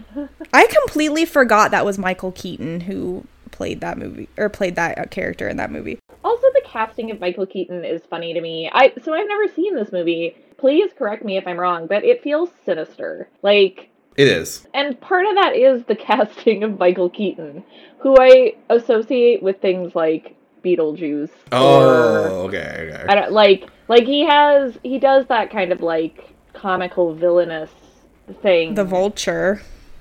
S5: I completely forgot that was Michael Keaton who played that movie, or played that uh, character in that movie.
S7: Also, the casting of Michael Keaton is funny to me. I so I've never seen this movie. Please correct me if I'm wrong, but it feels sinister. Like,
S6: It is.
S7: and part of that is the casting of Michael Keaton, who I associate with things like Beetlejuice.
S6: Oh,
S7: or,
S6: okay, okay.
S7: I don't like like he has he does that kind of like comical villainous thing.
S5: The Vulture.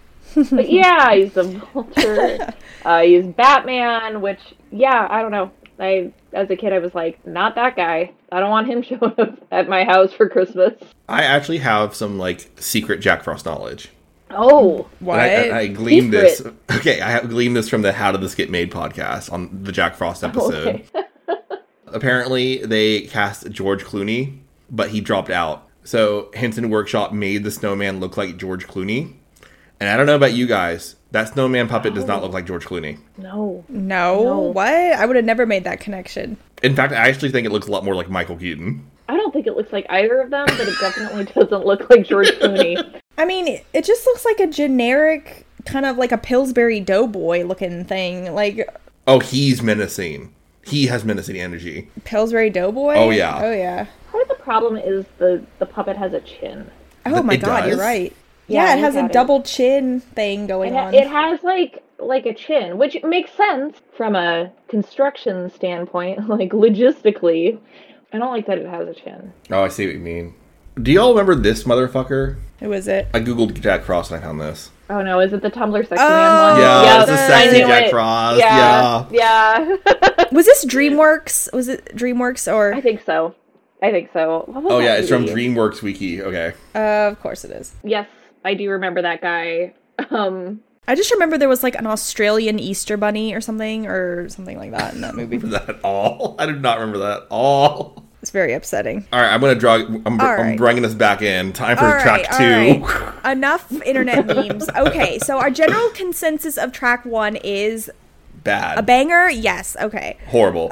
S7: But yeah, he's the Vulture. uh, he's Batman, which yeah, I don't know. I as a kid I was like, not that guy. I don't want him showing up at my house for Christmas.
S6: I actually have some like secret Jack Frost knowledge.
S7: Oh,
S5: What?
S6: And I, I gleaned this.
S7: Secret.
S6: Okay, I have gleaned this from the How Did This Get Made podcast on the Jack Frost episode.
S7: Okay.
S6: Apparently, they cast George Clooney, but he dropped out. So Henson Workshop made the snowman look like George Clooney. And I don't know about you guys, that snowman puppet does not look like George Clooney.
S7: No.
S5: No?
S7: No.
S5: What? I would have never made that connection.
S6: In fact, I actually think it looks a lot more like Michael Keaton.
S7: I don't think it looks like either of them, but it definitely doesn't look like George Clooney.
S5: I mean, it- it just looks like a generic, kind of like a Pillsbury Doughboy looking thing. Like,
S6: Oh, he's menacing. He has menacing energy.
S5: Pillsbury Doughboy?
S6: Oh, yeah.
S5: Oh, yeah.
S7: Part of the problem is the the puppet has a chin.
S5: Oh, my
S6: It
S5: God, you're
S6: does?
S5: right.
S7: Yeah,
S5: Yeah, it
S7: look
S5: has a
S7: at it.
S5: double chin thing going
S7: It, ha-
S5: on.
S7: it has like like a chin, which makes sense from a construction standpoint, like logistically. I don't like that it has a chin.
S6: Oh, I see what you mean. Do y'all remember this motherfucker?
S5: Who is it?
S6: I googled Jack Frost and I found this.
S7: Oh no, is it the Tumblr sexy
S5: Oh,
S7: man one?
S6: Yeah,
S5: Yeah,
S6: it's a
S5: the-
S6: sexy
S7: I knew
S6: Jack
S7: it.
S6: Frost.
S7: Yeah,
S6: Yeah.
S7: yeah.
S5: Was this DreamWorks? Was it DreamWorks or?
S7: I think so. I think so. What was
S6: Oh,
S7: that
S6: yeah, it's from
S7: movie?
S6: DreamWorks Wiki. Okay.
S5: Uh, of course it is.
S7: Yes, I do remember that guy. Um,
S5: I just remember there was like an Australian Easter bunny or something, or something like that in that movie.
S6: That at all? I do not remember that at all.
S5: It's very upsetting.
S6: All right, I'm gonna draw. I'm,
S5: All
S6: I'm
S5: right.
S6: bringing us back in. Time for
S5: All
S6: track
S5: right,
S6: two.
S5: all right. Enough internet memes. Okay, so our general consensus of track one is
S6: Bad.
S5: a banger. Yes. Okay.
S6: Horrible.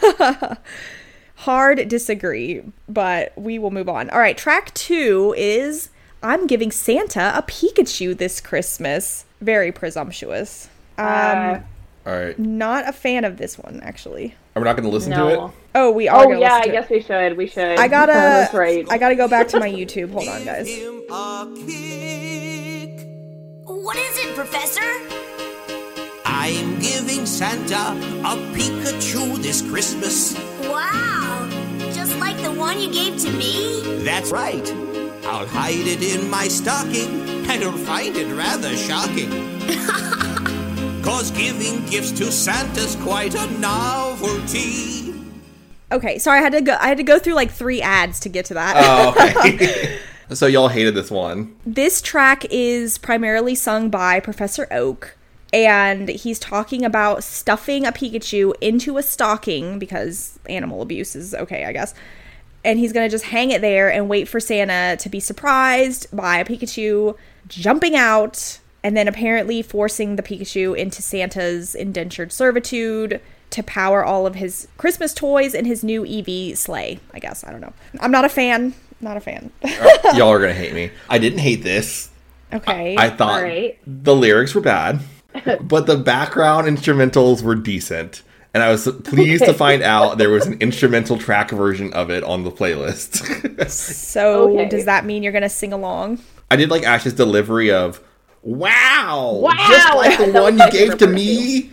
S5: Hard disagree, but we will move on. All right, track two is I'm giving Santa a Pikachu this Christmas. Very presumptuous. Um,
S7: uh,
S6: All right.
S5: not a fan of this one, actually.
S6: Are we not gonna listen to
S7: no.
S6: it?
S5: Oh, we are.
S7: Oh
S5: gonna
S7: yeah,
S5: listen
S7: I
S5: to
S7: guess
S5: it.
S7: we should. We should.
S5: I gotta.
S7: That's right.
S5: I gotta go back to my YouTube. Hold on, guys.
S9: Him a kick.
S2: What is it, Professor?
S9: I'm giving Santa a Pikachu this Christmas.
S2: Wow! Just like the one you gave to me?
S9: That's right. I'll hide it in my stocking, and you'll find it rather shocking. Cause giving gifts to Santa's quite a novelty.
S5: Okay, sorry, I had to go. I had to go through like three ads to get to that.
S6: Oh, okay. So y'all hated this one.
S5: This track is primarily sung by Professor Oak, and he's talking about stuffing a Pikachu into a stocking because animal abuse is okay, I guess. And he's gonna just hang it there and wait for Santa to be surprised by a Pikachu jumping out, and then apparently forcing the Pikachu into Santa's indentured servitude to power all of his Christmas toys and his new E V sleigh, I guess. I don't know. I'm not a fan. Not a fan.
S6: Y'all are gonna hate me. I didn't hate this.
S5: Okay.
S6: I thought
S7: Alright.
S6: the lyrics were bad, but the background instrumentals were decent. And I was pleased to
S7: Okay.
S6: find out there was an instrumental track version of it on the playlist.
S5: So
S7: Okay.
S5: does that mean you're gonna sing along?
S6: I did like Ash's delivery of, wow,
S7: Wow!
S6: just like the
S7: That
S6: one
S7: was
S6: you
S7: my
S6: gave to
S7: favorite
S6: me.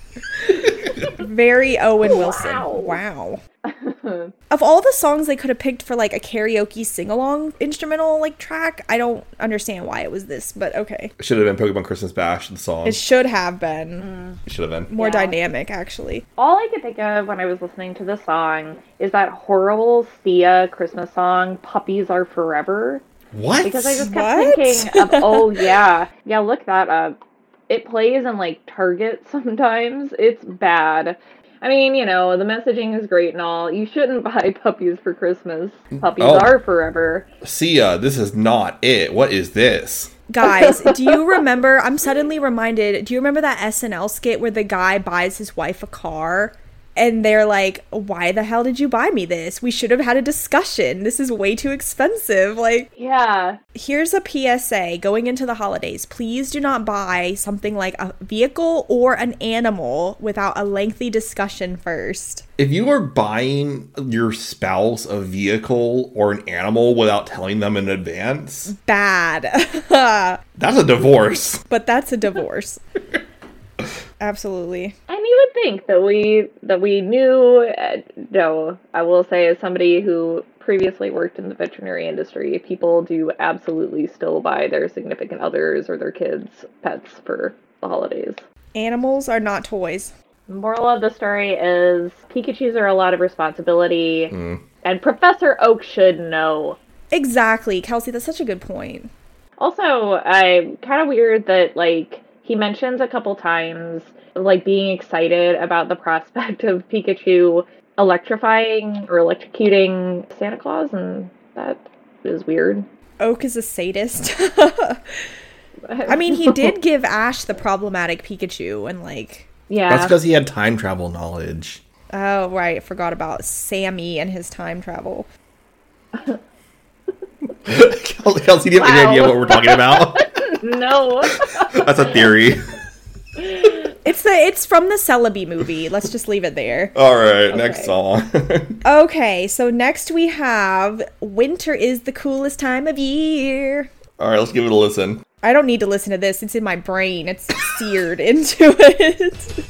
S5: Very Owen Wilson.
S7: Wow.
S5: Wow. Of all the songs they could have picked for like a karaoke sing-along instrumental like track, I don't understand why it was this, but okay.
S6: Should have been Pokemon Christmas Bash, the song.
S5: It should have been
S6: Should have been.
S5: more
S7: Yeah.
S5: dynamic, actually.
S7: All I could think of when I was listening to the song is that horrible Sia Christmas song, Puppies Are Forever.
S6: What?
S7: Because I just kept
S5: What?
S7: thinking of, oh yeah, yeah, look that up. It plays in like Target sometimes. It's bad. I mean, you know, the messaging is great and all. You shouldn't buy puppies for Christmas. Puppies
S6: Oh.
S7: are forever.
S6: Sia, this is not it. What is this?
S5: Guys, do you remember, I'm suddenly reminded, do you remember that S N L skit where the guy buys his wife a car? And they're like, why the hell did you buy me this? We should have had a discussion. This is way too expensive. Like,
S7: Yeah.
S5: here's a P S A going into the holidays. Please do not buy something like a vehicle or an animal without a lengthy discussion first.
S6: If you are buying your spouse a vehicle or an animal without telling them in advance,
S5: Bad.
S6: that's a divorce.
S5: But that's a divorce. Absolutely.
S7: And you would think that we that we knew. Uh, no, I will say, as somebody who previously worked in the veterinary industry, people do absolutely still buy their significant others or their kids pets for the holidays.
S5: Animals are not toys.
S7: Moral of the story is Pikachus are a lot of responsibility,
S6: Mm.
S7: and Professor Oak should know.
S5: Exactly. Kelsey, that's such a good point.
S7: Also, I'm kind of weird that, like, he mentions a couple times, like, being excited about the prospect of Pikachu electrifying or electrocuting Santa Claus, and that is weird.
S5: Oak is a sadist. I mean, he did give Ash the problematic Pikachu, and, like...
S7: Yeah.
S6: That's because he had time travel knowledge.
S5: Oh, right. I forgot about Sammy and his time travel.
S6: Kelsey, do you have any
S7: Wow.
S6: idea what we're talking about?
S7: No.
S6: That's a theory.
S5: It's the it's from the Celebi movie. Let's just leave it there.
S6: All right, next song.
S5: Okay, so next we have Winter is the coolest time of year.
S6: All right, let's give it a listen.
S5: I don't need to listen to this. It's in my brain. It's seared into it.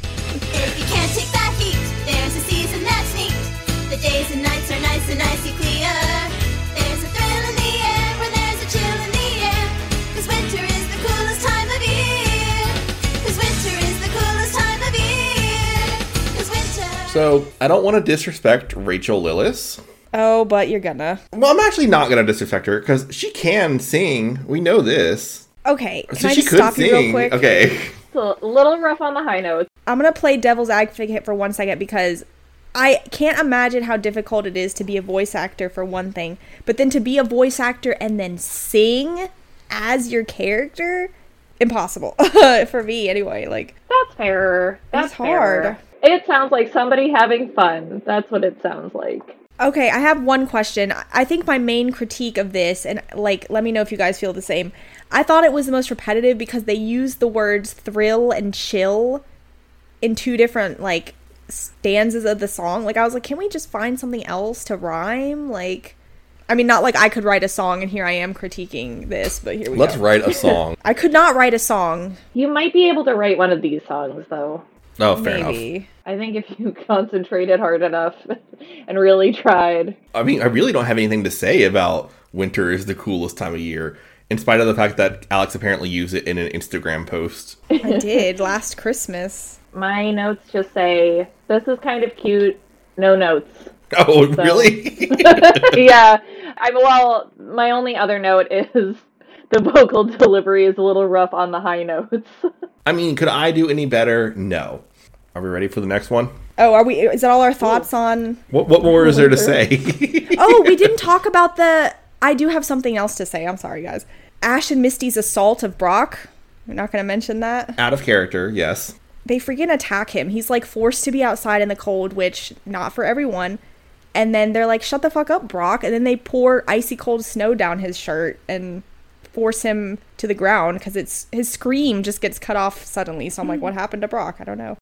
S2: If you can't take that heat, there's a season that's neat. The days and nights are nice and icy clear. There's a thrill in the air when there's a chill in the air. Cause winter is the coolest time of year. Cause winter is the coolest time of year. Cause winter...
S6: So, I don't want to disrespect Rachel Lillis.
S5: Oh, but you're gonna.
S6: Well, I'm actually not going to disrespect her because she can sing. We know this.
S5: Okay, can
S6: So
S5: I
S6: she
S5: just
S6: could
S5: stop you real
S6: sing.
S5: quick?
S6: Okay.
S7: It's a little rough on the high notes.
S5: I'm gonna play devil's advocate for one second because I can't imagine how difficult it is to be a voice actor for one thing, but then to be a voice actor and then sing as your character, impossible for me anyway. Like,
S7: That's fair. That's
S5: It's hard.
S7: fair. It sounds like somebody having fun. That's what it sounds like.
S5: okay, I have one question. I think my main critique of this, and like, let me know if you guys feel the same. I thought it was the most repetitive because they used the words thrill and chill in two different like stanzas of the song. Like, I was like, can we just find something else to rhyme? Like, I mean, not like I could write a song and here I am critiquing this, but here we
S6: Let's
S5: go.
S6: write a song.
S5: I could not write a song.
S7: You might be able to write one of these songs, though.
S6: Oh, fair enough.
S5: Maybe.
S7: I think if you concentrated hard enough and really tried.
S6: I mean, I really don't have anything to say about winter is the coolest time of year, in spite of the fact that Alex apparently used it in an Instagram post.
S5: I did last Christmas.
S7: My notes just say, this is kind of cute, no notes.
S6: Oh,
S7: So-
S6: really?
S7: Yeah. I well, my only other note is the vocal delivery is a little rough on the high notes.
S6: I mean, could I do any better? No. Are we ready for the next one?
S5: Oh, are we? Is that all our thoughts on?
S6: What What more is there to say?
S5: Oh, we didn't talk about the. I do have something else to say. I'm sorry, guys. Ash and Misty's assault of Brock. We're not going to mention that.
S6: Out of character, yes.
S5: They freaking attack him. He's like forced to be outside in the cold, which not for everyone. And then they're like, "Shut the fuck up, Brock!" And then they pour icy cold snow down his shirt and force him to the ground because it's his scream just gets cut off suddenly. So I'm like, what happened to Brock? I don't know.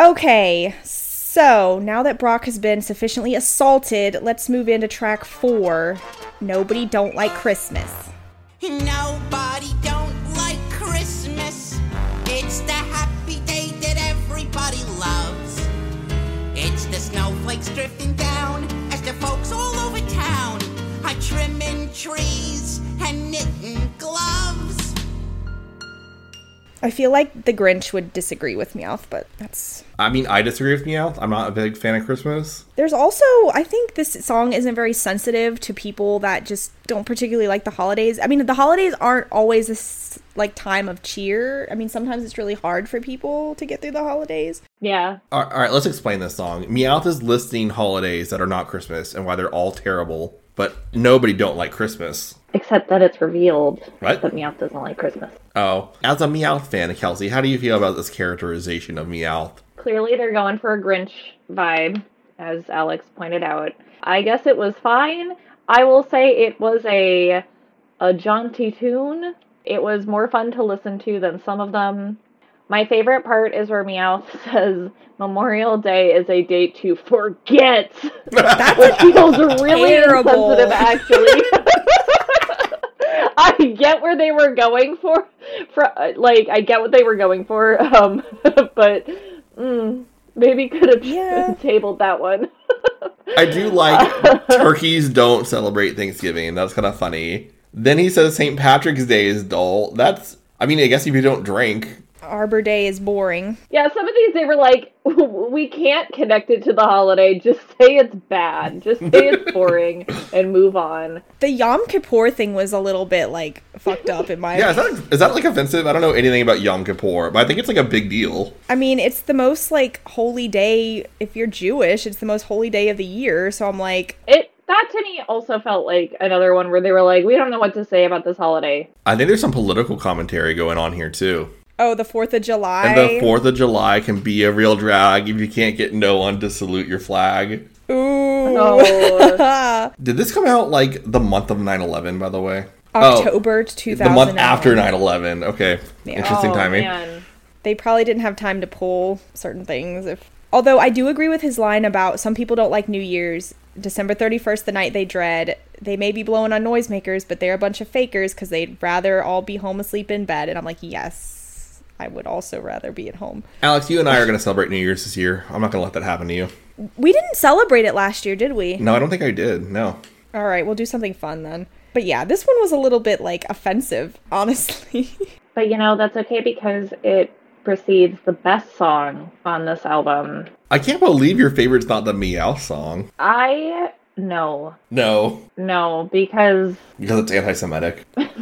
S5: Okay, so now that Brock has been sufficiently assaulted, let's move into track four. Nobody Don't Like Christmas.
S9: Nobody don't like Christmas. It's the happy day that everybody loves. It's the snowflakes drifting down as the folks all over town are trimming trees and knitting gloves.
S5: I feel like the Grinch would disagree with Meowth, but that's...
S6: I mean, I disagree with Meowth. I'm not a big fan of Christmas.
S5: There's also, I think this song isn't very sensitive to people that just don't particularly like the holidays. I mean, the holidays aren't always this, like, time of cheer. I mean, sometimes it's really hard for people to get through the holidays.
S7: Yeah.
S6: All right, all right, let's explain this song. Meowth is listing holidays that are not Christmas and why they're all terrible, but nobody don't like Christmas.
S7: Except that it's revealed
S6: What?
S7: that Meowth doesn't like Christmas.
S6: Oh. As a Meowth fan, Kelsey, how do you feel about this characterization of Meowth?
S7: Clearly they're going for a Grinch vibe, as Alex pointed out. I guess it was fine. I will say it was a a jaunty tune. It was more fun to listen to than some of them. My favorite part is where Meowth says Memorial Day is a date to forget. Which feels really
S5: terrible.
S7: insensitive, actually. I get where they were going for, for like, I get what they were going for, um, but mm, maybe could have
S5: Yeah.
S7: tabled that one.
S6: I do like turkeys don't celebrate Thanksgiving. That's kind of funny. Then he says Saint Patrick's Day is dull. That's, I mean, I guess if you don't drink.
S5: Arbor Day is boring.
S7: Yeah, some of these, they were like, we can't connect it to the holiday. Just say it's bad. Just say it's boring and move on.
S5: The Yom Kippur thing was a little bit, like, fucked up in my
S6: Yeah, is that, is that like offensive? I don't know anything about Yom Kippur, but I think it's like a big deal.
S5: I mean, it's the most, like, holy day. If you're Jewish, it's the most holy day of the year. So I'm like...
S7: It That to me also felt like another one where they were like, we don't know what to say about this holiday.
S6: I think there's some political commentary going on here, too.
S5: Oh, the fourth of July.
S6: And the fourth of July can be a real drag if you can't get no one to salute your flag.
S5: Ooh.
S7: Oh.
S6: Did this come out like the month of nine eleven, by the way?
S5: October two thousand
S6: Oh, the month after nine eleven. Okay.
S5: Yeah.
S6: Interesting
S7: Oh,
S6: timing.
S7: man.
S5: They probably didn't have time to pull certain things. If Although I do agree with his line about some people don't like New Year's. December thirty-first, the night they dread. They may be blowing on noisemakers, but they're a bunch of fakers because they'd rather all be home asleep in bed. And I'm like, yes. I would also rather be at home.
S6: Alex, you and I are going to celebrate New Year's this year. I'm not going to let that happen to you.
S5: We didn't celebrate it last year, did we?
S6: No, I don't think I did. No.
S5: All right, we'll do something fun then. But yeah, this one was a little bit, like, offensive, honestly.
S7: But you know, that's okay because it precedes the best song on this album.
S6: I can't believe your favorite's not the Meowth song.
S7: I... No.
S6: No.
S7: No, because...
S6: Because it's anti-Semitic.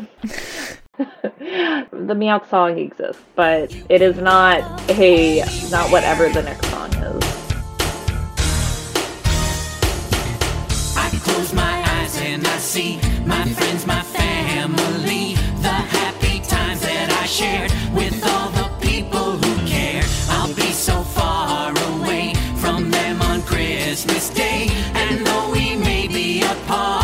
S7: The Meowth song exists, but it is not a... not whatever the next song is.
S10: I close my eyes and I see my friends, my family, the happy times that I shared with all the people who care. I'll be so far away from them on Christmas Day, and though we may be apart,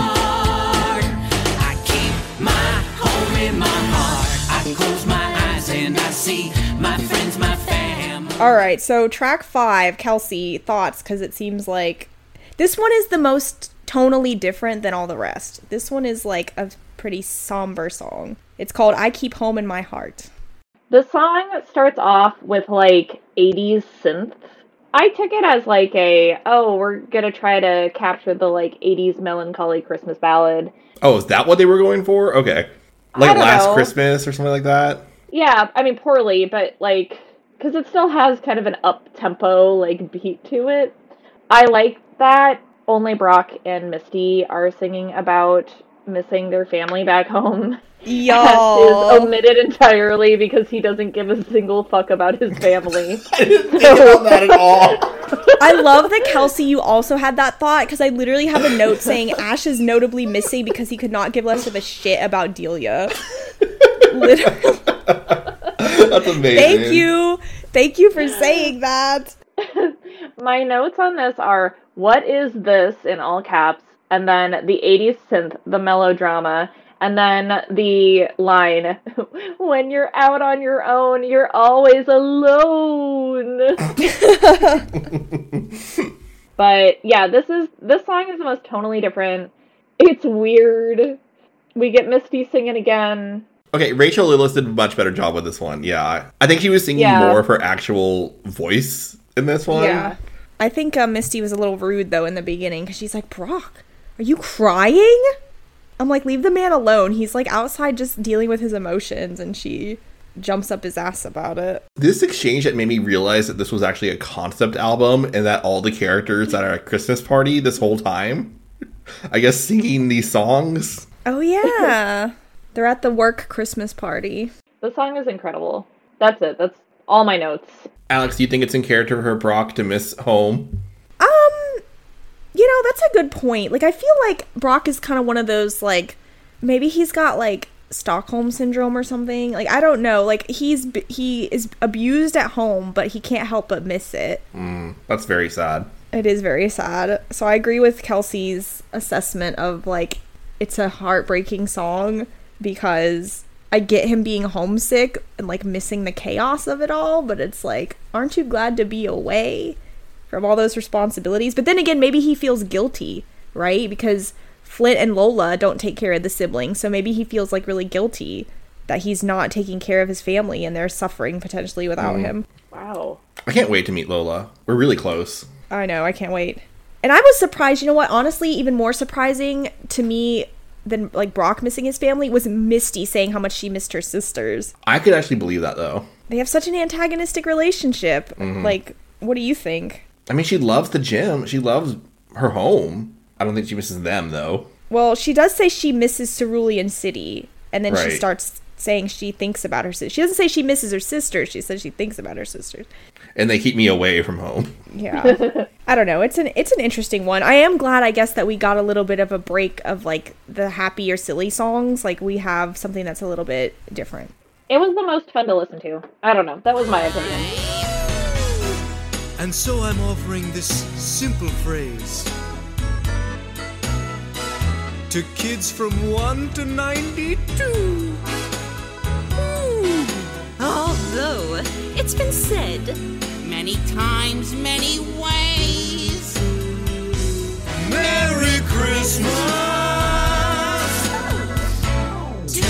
S10: I keep my home in my heart. I close my eyes and I see my friends, my family.
S5: All right, so track five, Kelsey, thoughts, because it seems like this one is the most tonally different than all the rest. This one is like a pretty somber song. It's called I Keep Home in My Heart.
S7: The song starts off with like eighties synth. I took it as like a, oh, we're gonna try to capture the like eighties melancholy Christmas ballad.
S6: Oh, is that what they were going for? Okay. Like
S7: I don't
S6: Last
S7: know.
S6: Christmas or something like that?
S7: Yeah, I mean poorly, but like, because it still has kind of an up-tempo like beat to it. I like that only Brock and Misty are singing about missing their family back home.
S5: Y'all.
S7: Is omitted entirely because he doesn't give a single fuck about his family.
S6: I didn't think about that at all.
S5: I love that, Kelsey, you also had that thought, because I literally have a note saying Ash is notably missing because he could not give less of a shit about Delia. Literally.
S6: That's amazing.
S5: Thank you. Thank you for saying that.
S7: My notes on this are, what is this, in all caps, and then the eighties synth, the melodrama, and then the line, when you're out on your own, you're always alone. But yeah, this is this song is the most tonally different. It's weird. We get Misty singing again.
S6: Okay, Rachel Lillis did a much better job with this one. Yeah. I think she was singing
S7: Yeah.
S6: more of her actual voice in this one.
S5: Yeah. I think uh, Misty was a little rude, though, in the beginning, because she's like, Brock, are you crying? I'm like, leave the man alone. He's, like, outside just dealing with his emotions, and she jumps up his ass about it.
S6: This exchange that made me realize that this was actually a concept album and that all the characters that are at a Christmas party this whole time, I guess, singing these songs.
S5: Oh, yeah. They're at the work Christmas party.
S7: The song is incredible. That's it. That's all my notes.
S6: Alex, do you think it's in character for Brock to miss home?
S5: Um, you know, that's a good point. Like, I feel like Brock is kind of one of those, like, maybe he's got, like, Stockholm syndrome or something. Like, I don't know. Like, he's he is abused at home, but he can't help but miss it.
S6: Mm, that's very sad.
S5: It is very sad. So I agree with Kelsey's assessment of, like, it's a heartbreaking song because I get him being homesick and, like, missing the chaos of it all, but it's like, aren't you glad to be away from all those responsibilities? But then again, maybe he feels guilty, right? Because Flint and Lola don't take care of the siblings, so maybe he feels, like, really guilty that he's not taking care of his family and they're suffering potentially without
S6: Mm.
S5: him.
S7: Wow.
S6: I can't wait to meet Lola. We're really close.
S5: I know, I can't wait. And I was surprised, you know what, honestly, even more surprising to me than, like, Brock missing his family was Misty saying how much she missed her sisters.
S6: I could actually believe that, though.
S5: They have such an antagonistic relationship.
S6: Mhm.
S5: Like, what do you think?
S6: I mean, she loves the gym. She loves her home. I don't think she misses them, though.
S5: Well, she does say she misses Cerulean City, and then she
S6: Right.
S5: starts saying she thinks about her sister. She doesn't say she misses her sisters. She says she thinks about her sisters.
S6: And they keep me away from home.
S5: Yeah. I don't know. It's an it's an interesting one. I am glad, I guess, that we got a little bit of a break of, like, the happy or silly songs. Like, we have something that's a little bit different.
S7: It was the most fun to listen to. I don't know. That was my opinion.
S11: And so I'm offering this simple phrase to kids from one to ninety-two.
S12: Although it's been said
S8: Many times, many ways.
S11: Merry Christmas to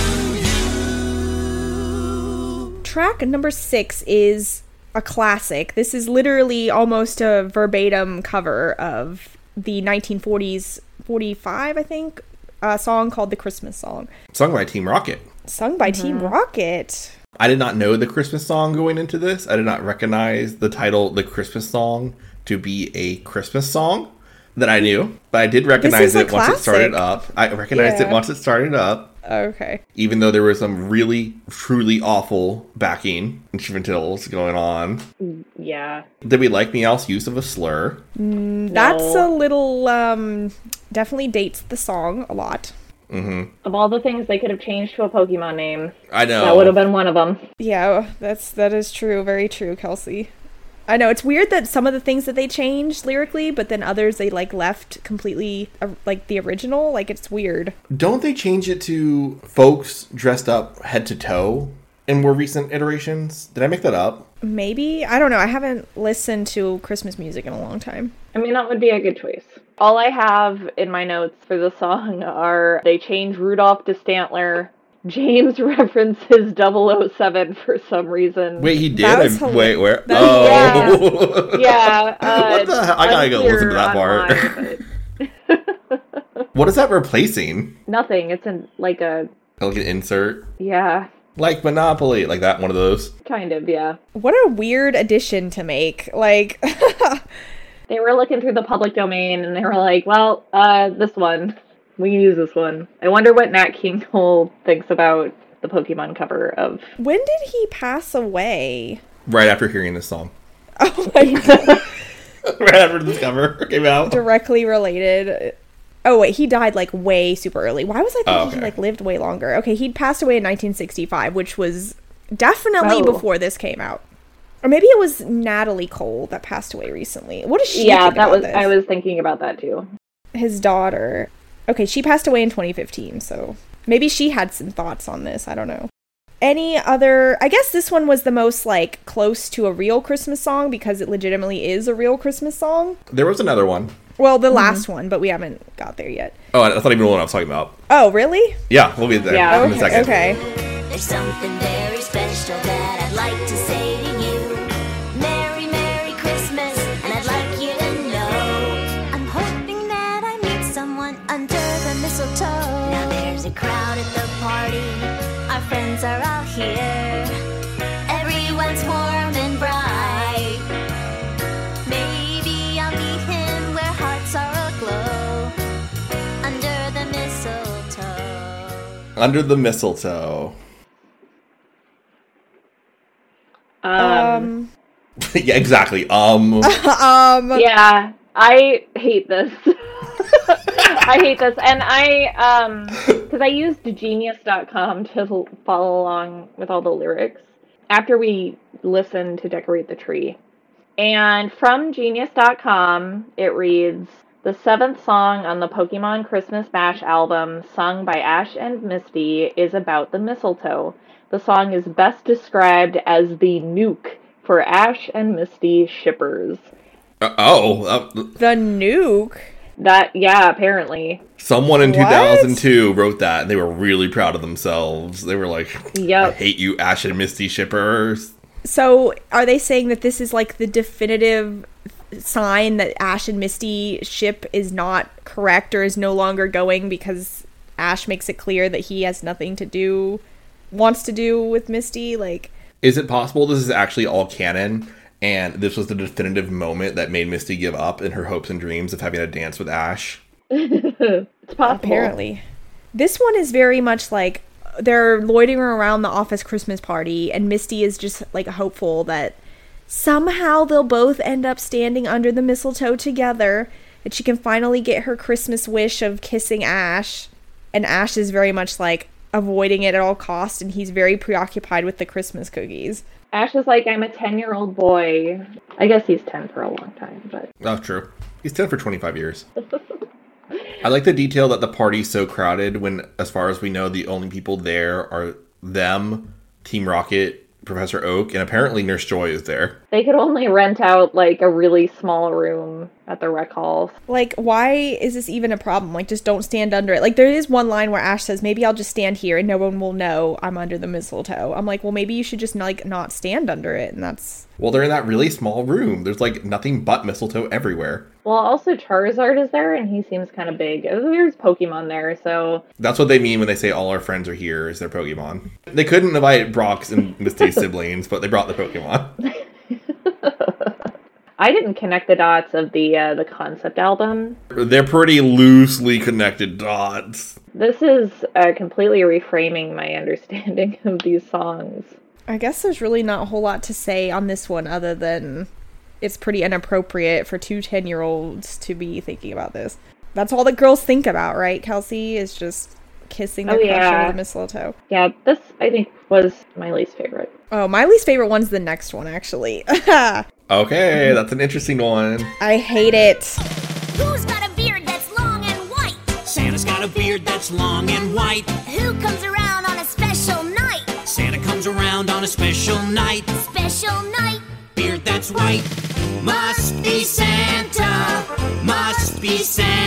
S11: you.
S5: Track number six is a classic. This is literally almost a verbatim cover of the nineteen forties, forty-five, I think, a song called The Christmas Song.
S6: Sung by Team Rocket.
S5: Sung by Team Rocket.
S6: I did not know the Christmas song going into this. I did not recognize the title, The Christmas Song, to be a Christmas song that I knew. But I did recognize it once it started up. I recognized
S5: Yeah.
S6: it once it started up.
S5: Okay.
S6: Even though there was some really, truly awful backing instrumentals going on.
S7: Yeah.
S6: Did we like Meowth's use of a slur?
S5: Mm, that's a little, um, definitely dates the song a lot.
S6: Mm-hmm.
S7: Of all the things they could have changed to a Pokemon name,
S6: I know.
S7: that would have been one of them.
S5: Yeah, that's that is true. Very true, Kelsey. I know it's weird that some of the things that they changed lyrically, but then others they like left completely uh, like the original. Like, it's weird.
S6: Don't they change it to folks dressed up head to toe in more recent iterations? Did I make that up?
S5: Maybe, I don't know. I haven't listened to Christmas music in a long time.
S7: I mean, that would be a good choice. All I have in my notes for the song are they change Rudolph to Stantler. James references double oh seven for some reason.
S6: Wait, he did?
S5: That was
S6: I,
S5: hila-
S6: wait, where?
S5: that-
S6: Oh.
S7: Yeah. yeah uh,
S6: What the hell? I gotta go listen to that part.
S7: Online,
S6: What is that replacing?
S7: Nothing. It's in like a
S6: Like an insert?
S7: yeah,
S6: Like Monopoly, like that, one of those.
S7: kind of yeah.
S5: What a weird addition to make. Like,
S7: They were looking through the public domain and they were like, well, uh, this one. We can use this one. I wonder what Nat King Cole thinks about the Pokemon cover of.
S5: when did he pass away?
S6: Right after hearing this song.
S5: Oh my god.
S6: Right after this cover came out.
S5: Directly related. Oh wait, he died like way super early. Why was I thinking
S6: Oh, okay.
S5: he like lived way longer? Okay, he'd passed away in nineteen sixty-five, which was definitely
S7: Oh.
S5: before this came out. Or maybe it was Natalie Cole that passed away recently. What does she
S7: Yeah,
S5: think
S7: that
S5: about
S7: was.
S5: this?
S7: I was thinking about that too.
S5: His daughter. Okay, she passed away in twenty fifteen, so maybe she had some thoughts on this. I don't know. Any other... I guess this one was the most, like, close to a real Christmas song because it legitimately is a real Christmas song.
S6: There was another one.
S5: Well, the last one, but we haven't got there yet.
S6: Oh, that's not even the one I was talking about.
S5: Oh, really?
S6: Yeah, we'll be there
S5: Yeah.
S6: in a
S5: Okay,
S6: second.
S5: okay.
S2: There's something very special that I'd like to say to you. Merry, Merry Christmas, and I'd like you to know I'm hoping that I meet someone under the mistletoe. Now there's a crowd at the party, our friends are all here.
S6: Under the Mistletoe.
S7: Um,
S6: yeah, exactly. Um.
S5: um.
S7: Yeah, I hate this. I hate this, and I um because I used genius dot com to l- follow along with all the lyrics after we listened to Decorate the Tree. And from genius dot com, it reads, the seventh song on the Pokemon Christmas Bash album, sung by Ash and Misty, is about the mistletoe. The song is best described as the nuke for Ash and Misty shippers.
S6: Uh, oh. Uh,
S5: the nuke?
S7: That, yeah, apparently.
S6: Someone in
S5: What?
S6: two thousand two wrote that, and they were really proud of themselves. They were like,
S7: yep.
S6: I hate you, Ash and Misty shippers.
S5: So, are they saying that this is like the definitive sign that Ash and Misty ship is not correct or is no longer going because Ash makes it clear that he has nothing to do, wants to do with Misty? Like,
S6: is it possible this is actually all canon, and this was the definitive moment that made Misty give up in her hopes and dreams of having a dance with Ash?
S7: It's possible.
S5: Apparently. This one is very much like they're loitering around the office Christmas party, and Misty is just like hopeful that somehow they'll both end up standing under the mistletoe together, and she can finally get her Christmas wish of kissing Ash. And Ash is very much like avoiding it at all costs, and he's very preoccupied with the Christmas cookies.
S7: Ash is like, I'm a ten-year-old boy. I guess he's ten for a long time, but...
S6: Oh, true. He's ten for twenty-five years. I like the detail that the party's so crowded when, as far as we know, the only people there are them, Team Rocket, Professor Oak, and apparently Nurse Joy is there.
S7: They could only rent out, like, a really small room at the rec halls.
S5: Like, why is this even a problem? Like, just don't stand under it. Like, there is one line where Ash says, maybe I'll just stand here and no one will know I'm under the mistletoe. I'm like, well, maybe you should just, like, not stand under it, and that's...
S6: Well, they're in that really small room. There's, like, nothing but mistletoe everywhere.
S7: Well, also Charizard is there, and he seems kind of big. There's Pokemon there, so...
S6: That's what they mean when they say all our friends are here, is their Pokemon. They couldn't invite Brock's and Misty's siblings, but they brought the Pokemon.
S7: I didn't connect the dots of the uh, the concept album.
S6: They're pretty loosely connected dots.
S7: This is uh, completely reframing my understanding of these songs.
S5: I guess there's really not a whole lot to say on this one other than it's pretty inappropriate for two ten-year-olds to be thinking about this. That's all that girls think about, right, Kelsey? Is just kissing their
S7: Oh,
S5: crush
S7: yeah.
S5: under the mistletoe.
S7: Yeah, this, I think, was my least favorite.
S5: Oh, my least favorite one's the next one, actually.
S6: Okay, that's an interesting one.
S5: I hate it.
S2: Who's got a beard that's long and white?
S10: Santa's got a beard that's long and white.
S2: Who comes around on a special night?
S10: Santa comes around on a special night.
S2: Special night.
S10: Beard that's white. Must be Santa. Must be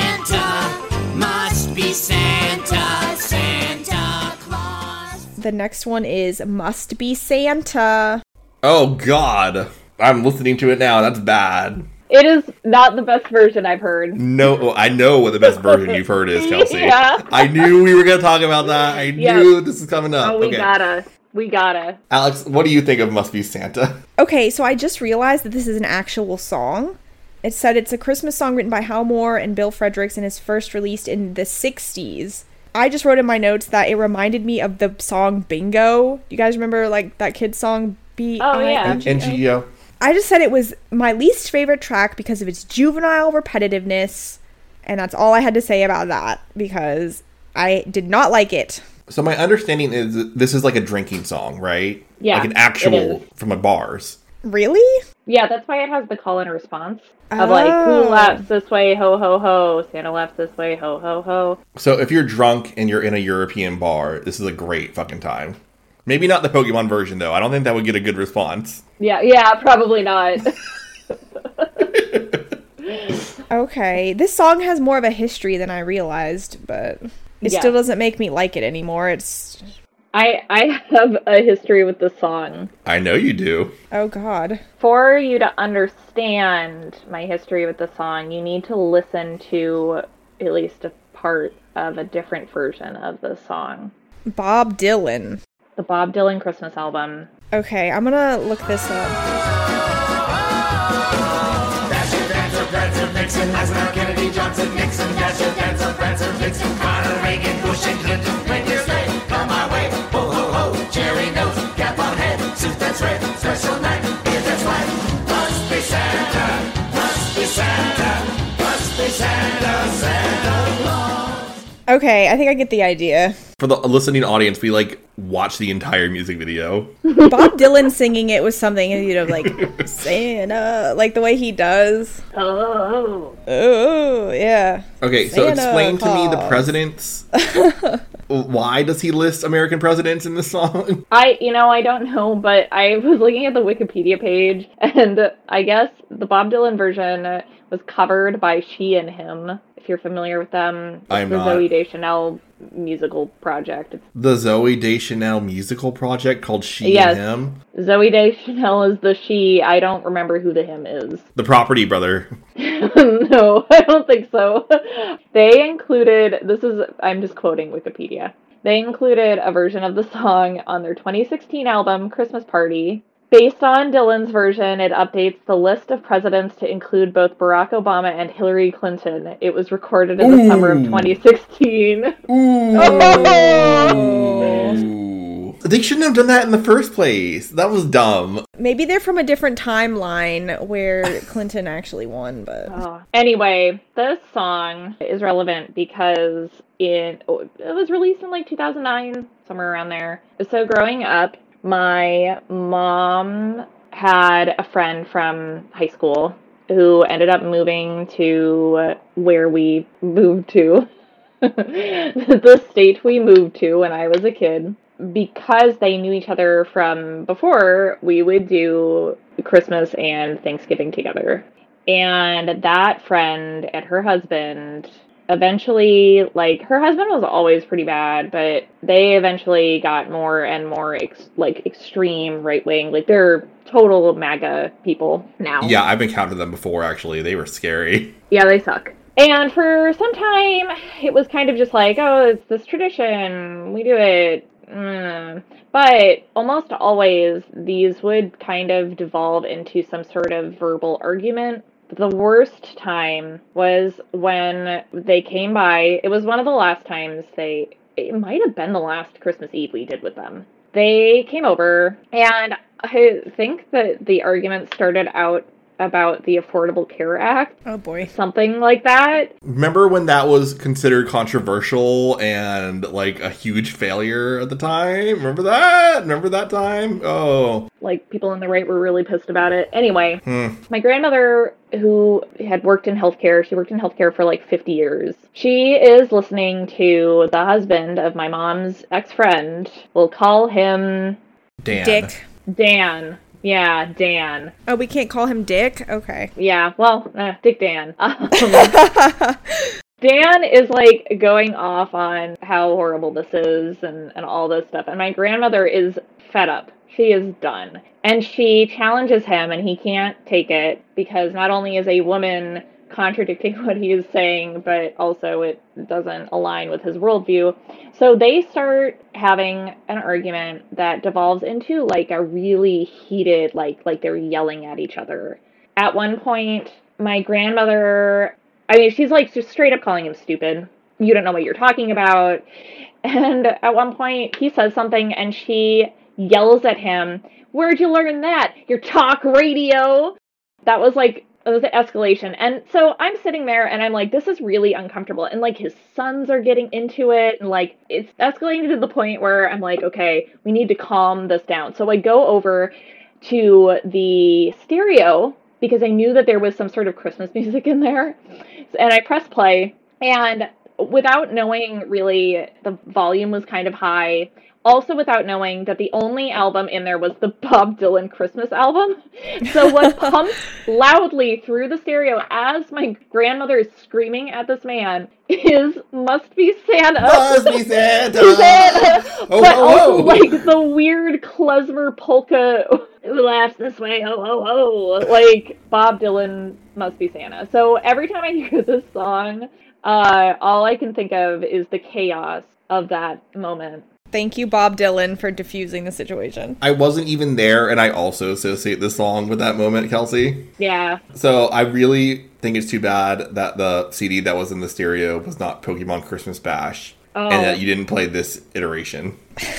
S10: Santa. Must be Santa. Santa Claus.
S5: The next one is Must Be Santa.
S6: Oh, God. I'm listening to it now. That's bad.
S7: It is not the best version I've heard.
S6: No, I know what the best version you've heard is, Kelsey.
S7: Yeah.
S6: I knew we were going to talk about that. I
S7: Yeah.
S6: knew this is coming up.
S7: Oh, we
S6: okay.
S7: gotta. We gotta.
S6: Alex, what do you think of Must Be Santa?
S5: Okay, so I just realized that this is an actual song. It said it's a Christmas song written by Hal Moore and Bill Fredericks and is first released in the sixties. I just wrote in my notes that it reminded me of the song Bingo. You guys remember, like, that kid's song? B
S7: Oh, yeah.
S6: N G E O.
S5: I just said it was my least favorite track because of its juvenile repetitiveness, and that's all I had to say about that, because I did not like it.
S6: So my understanding is that this is like a drinking song, right?
S7: Yeah,
S6: Like an
S7: it
S6: actual
S7: is.
S6: from a bars.
S5: Really?
S7: Yeah, that's why it has the call and response of like, who
S5: Oh.
S7: laughs this way, ho ho ho, Santa laughs this way, ho ho ho.
S6: So if you're drunk and you're in a European bar, this is a great fucking time. Maybe not the Pokemon version, though. I don't think that would get a good response.
S7: Yeah, yeah, probably not.
S5: Okay, this song has more of a history than I realized, but it
S7: Yeah.
S5: still doesn't make me like it anymore. It's...
S7: I I have a history with this song.
S6: I know you do.
S5: Oh, God.
S7: For you to understand my history with the song, you need to listen to at least a part of a different version of the song.
S5: Bob Dylan.
S7: The Bob Dylan Christmas album.
S5: Okay, I'm gonna look this up.
S13: Dasher, Dancer, Prancer, Vixen, Eisenhower, Kennedy, Johnson, Nixon, Dasher, Dancer, Prancer, Vixen, Connor, Reagan, Bush, and Clinton. When you're sleigh,
S5: Okay, I think I get the idea.
S6: For the listening audience, we like watch the entire music video.
S5: Bob Dylan singing it was something, you know, like Santa, like the way he does.
S7: Oh,
S5: oh, yeah.
S6: Okay, so
S5: Santa
S6: explain to me the
S5: Claus.
S6: presidents. Why does he list American presidents in this song?
S7: I, you know, I don't know, but I was looking at the Wikipedia page, and I guess the Bob Dylan version was covered by She and Him. If you're familiar with them, it's
S6: I'm
S7: the
S6: not.
S7: Zooey Deschanel musical project. It's,
S6: The Zooey Deschanel musical project called She
S7: yes,
S6: and Him?
S7: Zooey Deschanel is the she. I don't remember who the him is.
S6: The Property Brother.
S7: No, I don't think so. They included, this is, I'm just quoting Wikipedia. They included a version of the song on their twenty sixteen album, Christmas Party. Based on Dylan's version, it updates the list of presidents to include both Barack Obama and Hillary Clinton. It was recorded in the
S6: Ooh.
S7: summer of twenty sixteen.
S6: Ooh.
S5: Oh.
S6: They shouldn't have done that in the first place. That was dumb.
S5: Maybe they're from a different timeline where Clinton actually won, but...
S7: Oh. Anyway, this song is relevant because it, it was released in like two thousand nine, somewhere around there. So growing up, my mom had a friend from high school who ended up moving to where we moved to, the state we moved to when I was a kid. Because they knew each other from before, we would do Christmas and Thanksgiving together. And that friend and her husband eventually, like, her husband was always pretty bad, but they eventually got more and more, ex- like, extreme right-wing. Like, they're total MAGA people now.
S6: Yeah, I've encountered them before, actually. They were scary.
S7: Yeah, they suck. And for some time, it was kind of just like, oh, it's this tradition. We do it. Mm. But almost always, these would kind of devolve into some sort of verbal argument. The worst time was when they came by. It was one of the last times they... It might have been the last Christmas Eve we did with them. They came over, and I think that the argument started out about the Affordable Care Act.
S5: Oh boy.
S7: Something like that.
S6: Remember when that was considered controversial and like a huge failure at the time? Remember that? Remember that time? Oh.
S7: Like, people on the right were really pissed about it. Anyway,
S6: Hmm.
S7: my grandmother, who had worked in healthcare, she worked in healthcare for like fifty years. She is listening to the husband of my mom's ex-friend. We'll call him...
S6: Dan.
S5: Dick.
S7: Dan. Yeah, Dan.
S5: Oh, we can't call him Dick? Okay.
S7: Yeah, well, uh, Dick Dan. Um, Dan is, like, going off on how horrible this is and, and all this stuff. And my grandmother is fed up. She is done. And she challenges him, and he can't take it because not only is a woman contradicting what he is saying, but also it doesn't align with his worldview. So they start having an argument that devolves into like a really heated, like like they're yelling at each other. At one point, my grandmother, I mean, she's like just straight up calling him stupid. You don't know what you're talking about. And at one point, he says something and she yells at him, "Where'd you learn that? Your talk radio?" That was like, it was an escalation. And so I'm sitting there and I'm like, this is really uncomfortable. And like his sons are getting into it. And like it's escalating to the point where I'm like, okay, we need to calm this down. So I go over to the stereo because I knew that there was some sort of Christmas music in there. And I press play. And without knowing really, the volume was kind of high. Also without knowing that the only album in there was the Bob Dylan Christmas album. So what pumped loudly through the stereo as my grandmother is screaming at this man is Must Be Santa.
S6: Must Be Santa.
S7: Santa.
S6: Oh,
S7: but
S6: oh,
S7: also
S6: oh.
S7: like the weird klezmer polka, who laughs this way, ho ho ho. Like Bob Dylan Must Be Santa. So every time I hear this song, uh, all I can think of is the chaos of that moment.
S5: Thank you, Bob Dylan, for diffusing the situation.
S6: I wasn't even there, and I also associate this song with that moment, Kelsey.
S7: Yeah.
S6: So I really think it's too bad that the C D that was in the stereo was not Pokemon Christmas Bash,
S7: Oh.
S6: and that you didn't play this iteration.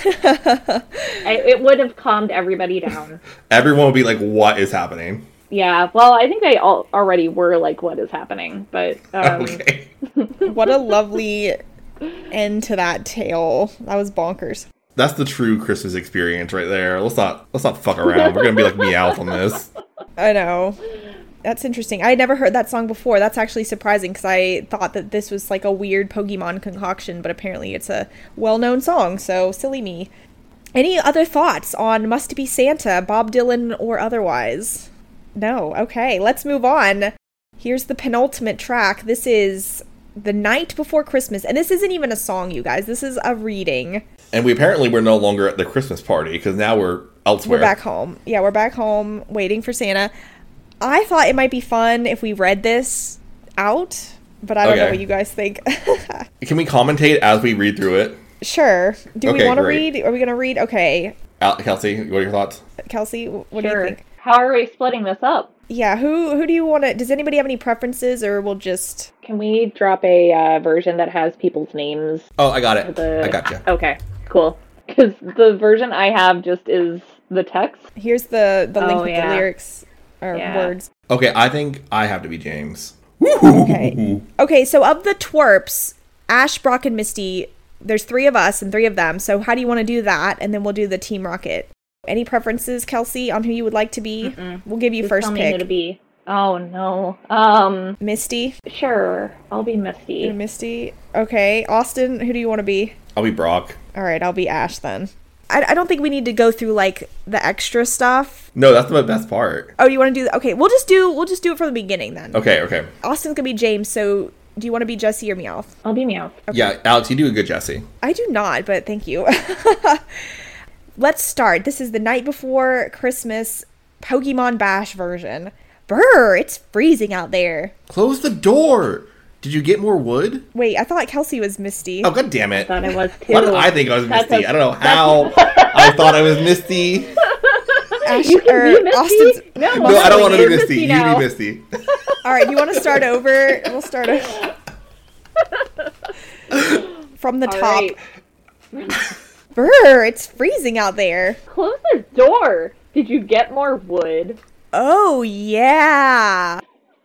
S7: I, it would have calmed everybody down.
S6: Everyone would be like, what is happening?
S7: Yeah, well, I think they all already were like, what is happening? But, um...
S6: Okay.
S5: What a lovely end to that tale. That was bonkers.
S6: That's the true Christmas experience right there. Let's not let's not fuck around. We're gonna be like Meowth on this.
S5: I know. That's interesting. I had never heard that song before. That's actually surprising because I thought that this was like a weird Pokemon concoction, but apparently it's a well-known song, so silly me. Any other thoughts on Must Be Santa, Bob Dylan or otherwise? No. Okay, let's move on. Here's the penultimate track. This is The Night Before Christmas, and this isn't even a song, you guys. This is a reading.
S6: And we apparently we're no longer at the Christmas party because now we're elsewhere.
S5: We're back home. Yeah, we're back home waiting for Santa. I thought it might be fun if we read this out, but I don't
S6: Okay.
S5: know what you guys think.
S6: Can we commentate as we read through it?
S5: Sure. Do we
S6: Okay,
S5: want to
S6: great.
S5: read? Are we going to read? Okay.
S6: Al- Kelsey, what are your thoughts?
S5: Kelsey, what
S7: Sure.
S5: do you think?
S7: How are we splitting this up?
S5: Yeah, who who do you want to... Does anybody have any preferences, or we'll just...
S7: Can we drop a uh, version that has people's names?
S6: Oh, I got it.
S7: The...
S6: I got you.
S7: Okay, cool. Because the version I have just is the text.
S5: Here's the, the link
S7: Oh,
S5: with
S7: yeah.
S5: the lyrics, or
S7: Yeah.
S5: words.
S6: Okay, I think I have to be James.
S5: Okay. Okay, so of the twerps, Ash, Brock, and Misty, there's three of us and three of them. So how do you want to do that? And then we'll do the Team Rocket. Any preferences, Kelsey, on who you would like to be?
S7: Mm-mm.
S5: We'll give you
S7: Just
S5: first
S7: tell me
S5: pick.
S7: who to be. Oh no. Um,
S5: Misty?
S7: Sure, I'll be Misty.
S5: You're Misty. Okay. Austin, who do you want to be?
S6: I'll be Brock.
S5: All right, I'll be Ash then. I, I don't think we need to go through like the extra stuff.
S6: No, that's the best part.
S5: Oh, you want to do that? Okay, we'll just do we'll just do it from the beginning then.
S6: Okay, okay.
S5: Austin's gonna be James. So do you want to be Jesse or Meowth?
S7: I'll be Meowth.
S6: Yeah, Alex, you do a good Jesse.
S5: I do not, but thank you. Let's start. This is the night before Christmas Pokemon Bash version. Brr, it's freezing out there.
S6: Close the door. Did you get more wood?
S5: Wait, I thought Kelsey was Misty.
S6: Oh, god damn it.
S7: I thought I was too.
S6: Why did I think I was
S7: That's
S6: Misty?
S7: a-
S6: I don't know how I thought I was Misty.
S5: Ash,
S7: You can
S5: or
S7: be Misty.
S5: Austin's...
S7: No,
S6: No, I don't want to be
S7: you're
S6: Misty. You
S7: now.
S6: be Misty.
S5: All right, you want to start over? We'll start over. From the
S7: All
S5: top.
S7: right.
S5: Brr, it's freezing out there.
S7: Close the door. Did you get more wood?
S5: Oh, yeah.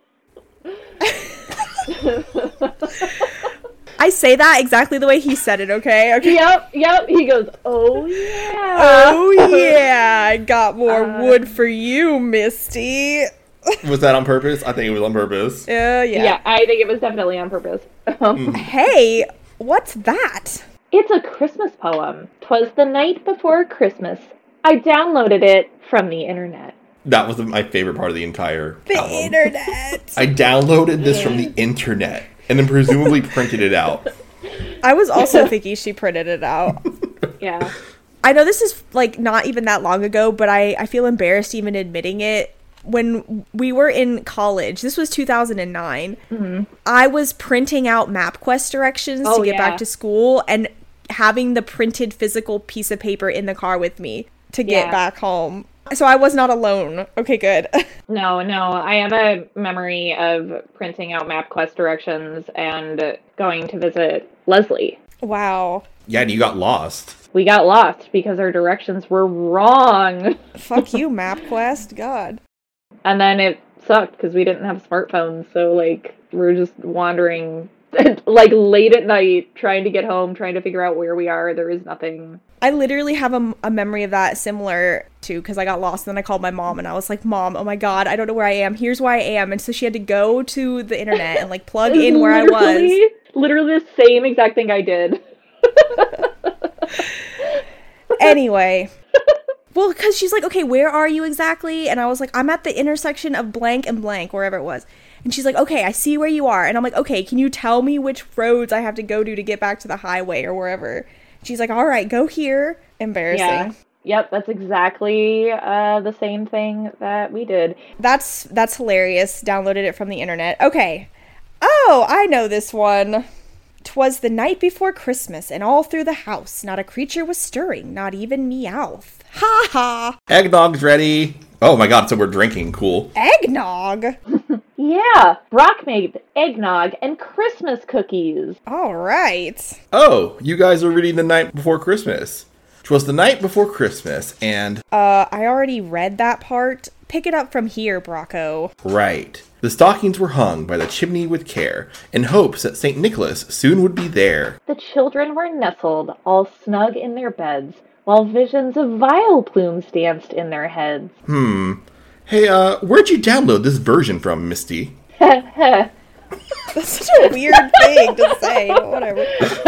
S5: I say that exactly the way he said it, okay? Okay.
S7: Yep, yep. He goes, oh yeah.
S5: Oh, yeah. I got more
S7: Uh,
S5: wood for you, Misty.
S6: Was that on purpose? I think it was on purpose.
S5: Uh, yeah.
S7: Yeah. I think it was definitely on purpose. Um,
S5: Hey, what's that?
S7: It's a Christmas poem. 'Twas the night before Christmas. I downloaded it from the internet.
S6: That was my favorite part of the entire
S5: The
S6: album.
S5: internet.
S6: I downloaded this from the internet and then presumably printed it out.
S5: I was also thinking she printed it out.
S7: Yeah.
S5: I know this is like not even that long ago, but I, I feel embarrassed even admitting it. When we were in college, this was two thousand nine,
S7: Mm-hmm.
S5: I was printing out MapQuest directions
S7: Oh,
S5: to get
S7: yeah.
S5: back to school and having the printed physical piece of paper in the car with me to get
S7: Yeah.
S5: back home. So I was not alone. Okay, good.
S7: No, no. I have a memory of printing out MapQuest directions and going to visit Leslie.
S5: Wow.
S6: Yeah, and you got lost.
S7: We got lost because our directions were wrong.
S5: Fuck you, MapQuest. God.
S7: And then it sucked because we didn't have smartphones. So, like, we were just wandering, like, late at night, trying to get home, trying to figure out where we are. There is nothing.
S5: I literally have a, a memory of that similar to because I got lost and then I called my mom and I was like, Mom, oh my God, I don't know where I am. Here's where I am. And so she had to go to the internet and like plug in where I was.
S7: Literally- Literally the same exact thing I did.
S5: Anyway. Well, because she's like, okay, where are you exactly? And I was like, I'm at the intersection of blank and blank, wherever it was. And she's like, okay, I see where you are. And I'm like, okay, can you tell me which roads I have to go to to get back to the highway or wherever? She's like, all right, go here. Embarrassing.
S7: Yeah. Yep, that's exactly uh, the same thing that we did.
S5: That's that's hilarious. Downloaded it from the internet. Okay. Oh, I know this one. 'Twas the night before Christmas, and all through the house not a creature was stirring, not even Meowth. Ha ha!
S6: Eggnog's ready. Oh my god, so we're drinking. Cool.
S5: Eggnog?
S7: Yeah, Brock made eggnog and Christmas cookies.
S5: All right.
S6: Oh, you guys are reading The Night Before Christmas. 'Twas the night before Christmas, and...
S5: Uh, I already read that part pick it up from here, Brocco.
S6: Right. The stockings were hung by the chimney with care, in hopes that Saint Nicholas soon would be there.
S7: The children were nestled, all snug in their beds, while visions of vile plumes danced in their heads.
S6: Hmm. Hey, uh, where'd you download this version from, Misty?
S5: That's such a weird thing to say, but whatever.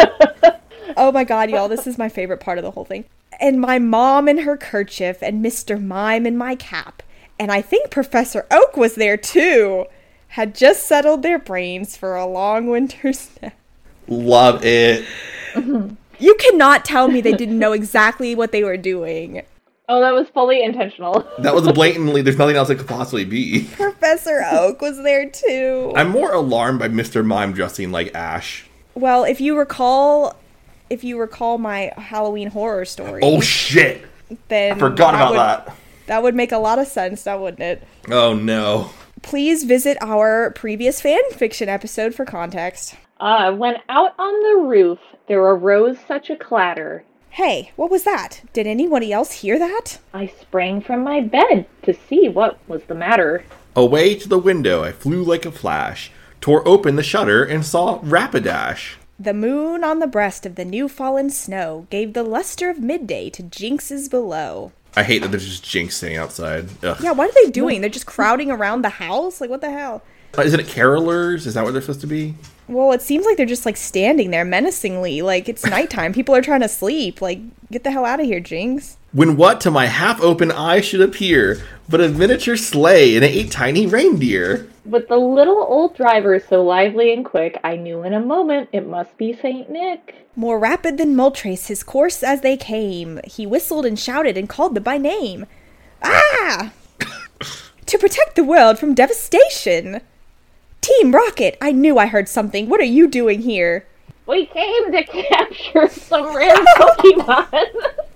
S5: Oh my god, y'all, this is my favorite part of the whole thing. And my mom in her kerchief, and Mister Mime in my cap. And I think Professor Oak was there too. Had just settled their brains for a long winter's nap.
S6: Love it.
S5: You cannot tell me they didn't know exactly what they were doing.
S7: Oh, that was fully intentional.
S6: That was blatantly, there's nothing else it could possibly be.
S5: Professor Oak was there too.
S6: I'm more alarmed by Mister Mime dressing like Ash.
S5: Well, if you recall, if you recall my Halloween horror story.
S6: Oh shit!
S5: Then
S6: I forgot about
S5: would,
S6: that.
S5: That would make a lot of sense, now wouldn't it?
S6: Oh no.
S5: Please visit our previous fan fiction episode for context.
S7: Uh, when out on the roof, there arose such a clatter.
S5: Hey, what was that? Did anybody else hear that?
S7: I sprang from my bed to see what was the matter.
S6: Away to the window I flew like a flash, tore open the shutter and saw Rapidash.
S5: The moon on the breast of the new fallen snow gave the luster of midday to jinxes below.
S6: I hate that there's just Jinx sitting outside. Ugh.
S5: Yeah, what are they doing? They're just crowding around the house? Like, what the hell?
S6: Uh, Isn't it carolers? Is that what they're supposed to be?
S5: Well, it seems like they're just, like, standing there menacingly. Like, it's nighttime. People are trying to sleep. Like, get the hell out of here, Jinx.
S6: When what to my half-open eye should appear but a miniature sleigh and eight tiny reindeer.
S7: With the little old driver so lively and quick, I knew in a moment it must be Saint Nick.
S5: More rapid than Moltres his course as they came, he whistled and shouted and called them by name. Ah! To protect the world from devastation! Team Rocket, I knew I heard something. What are you doing here?
S7: We came to capture some rare Pokemon.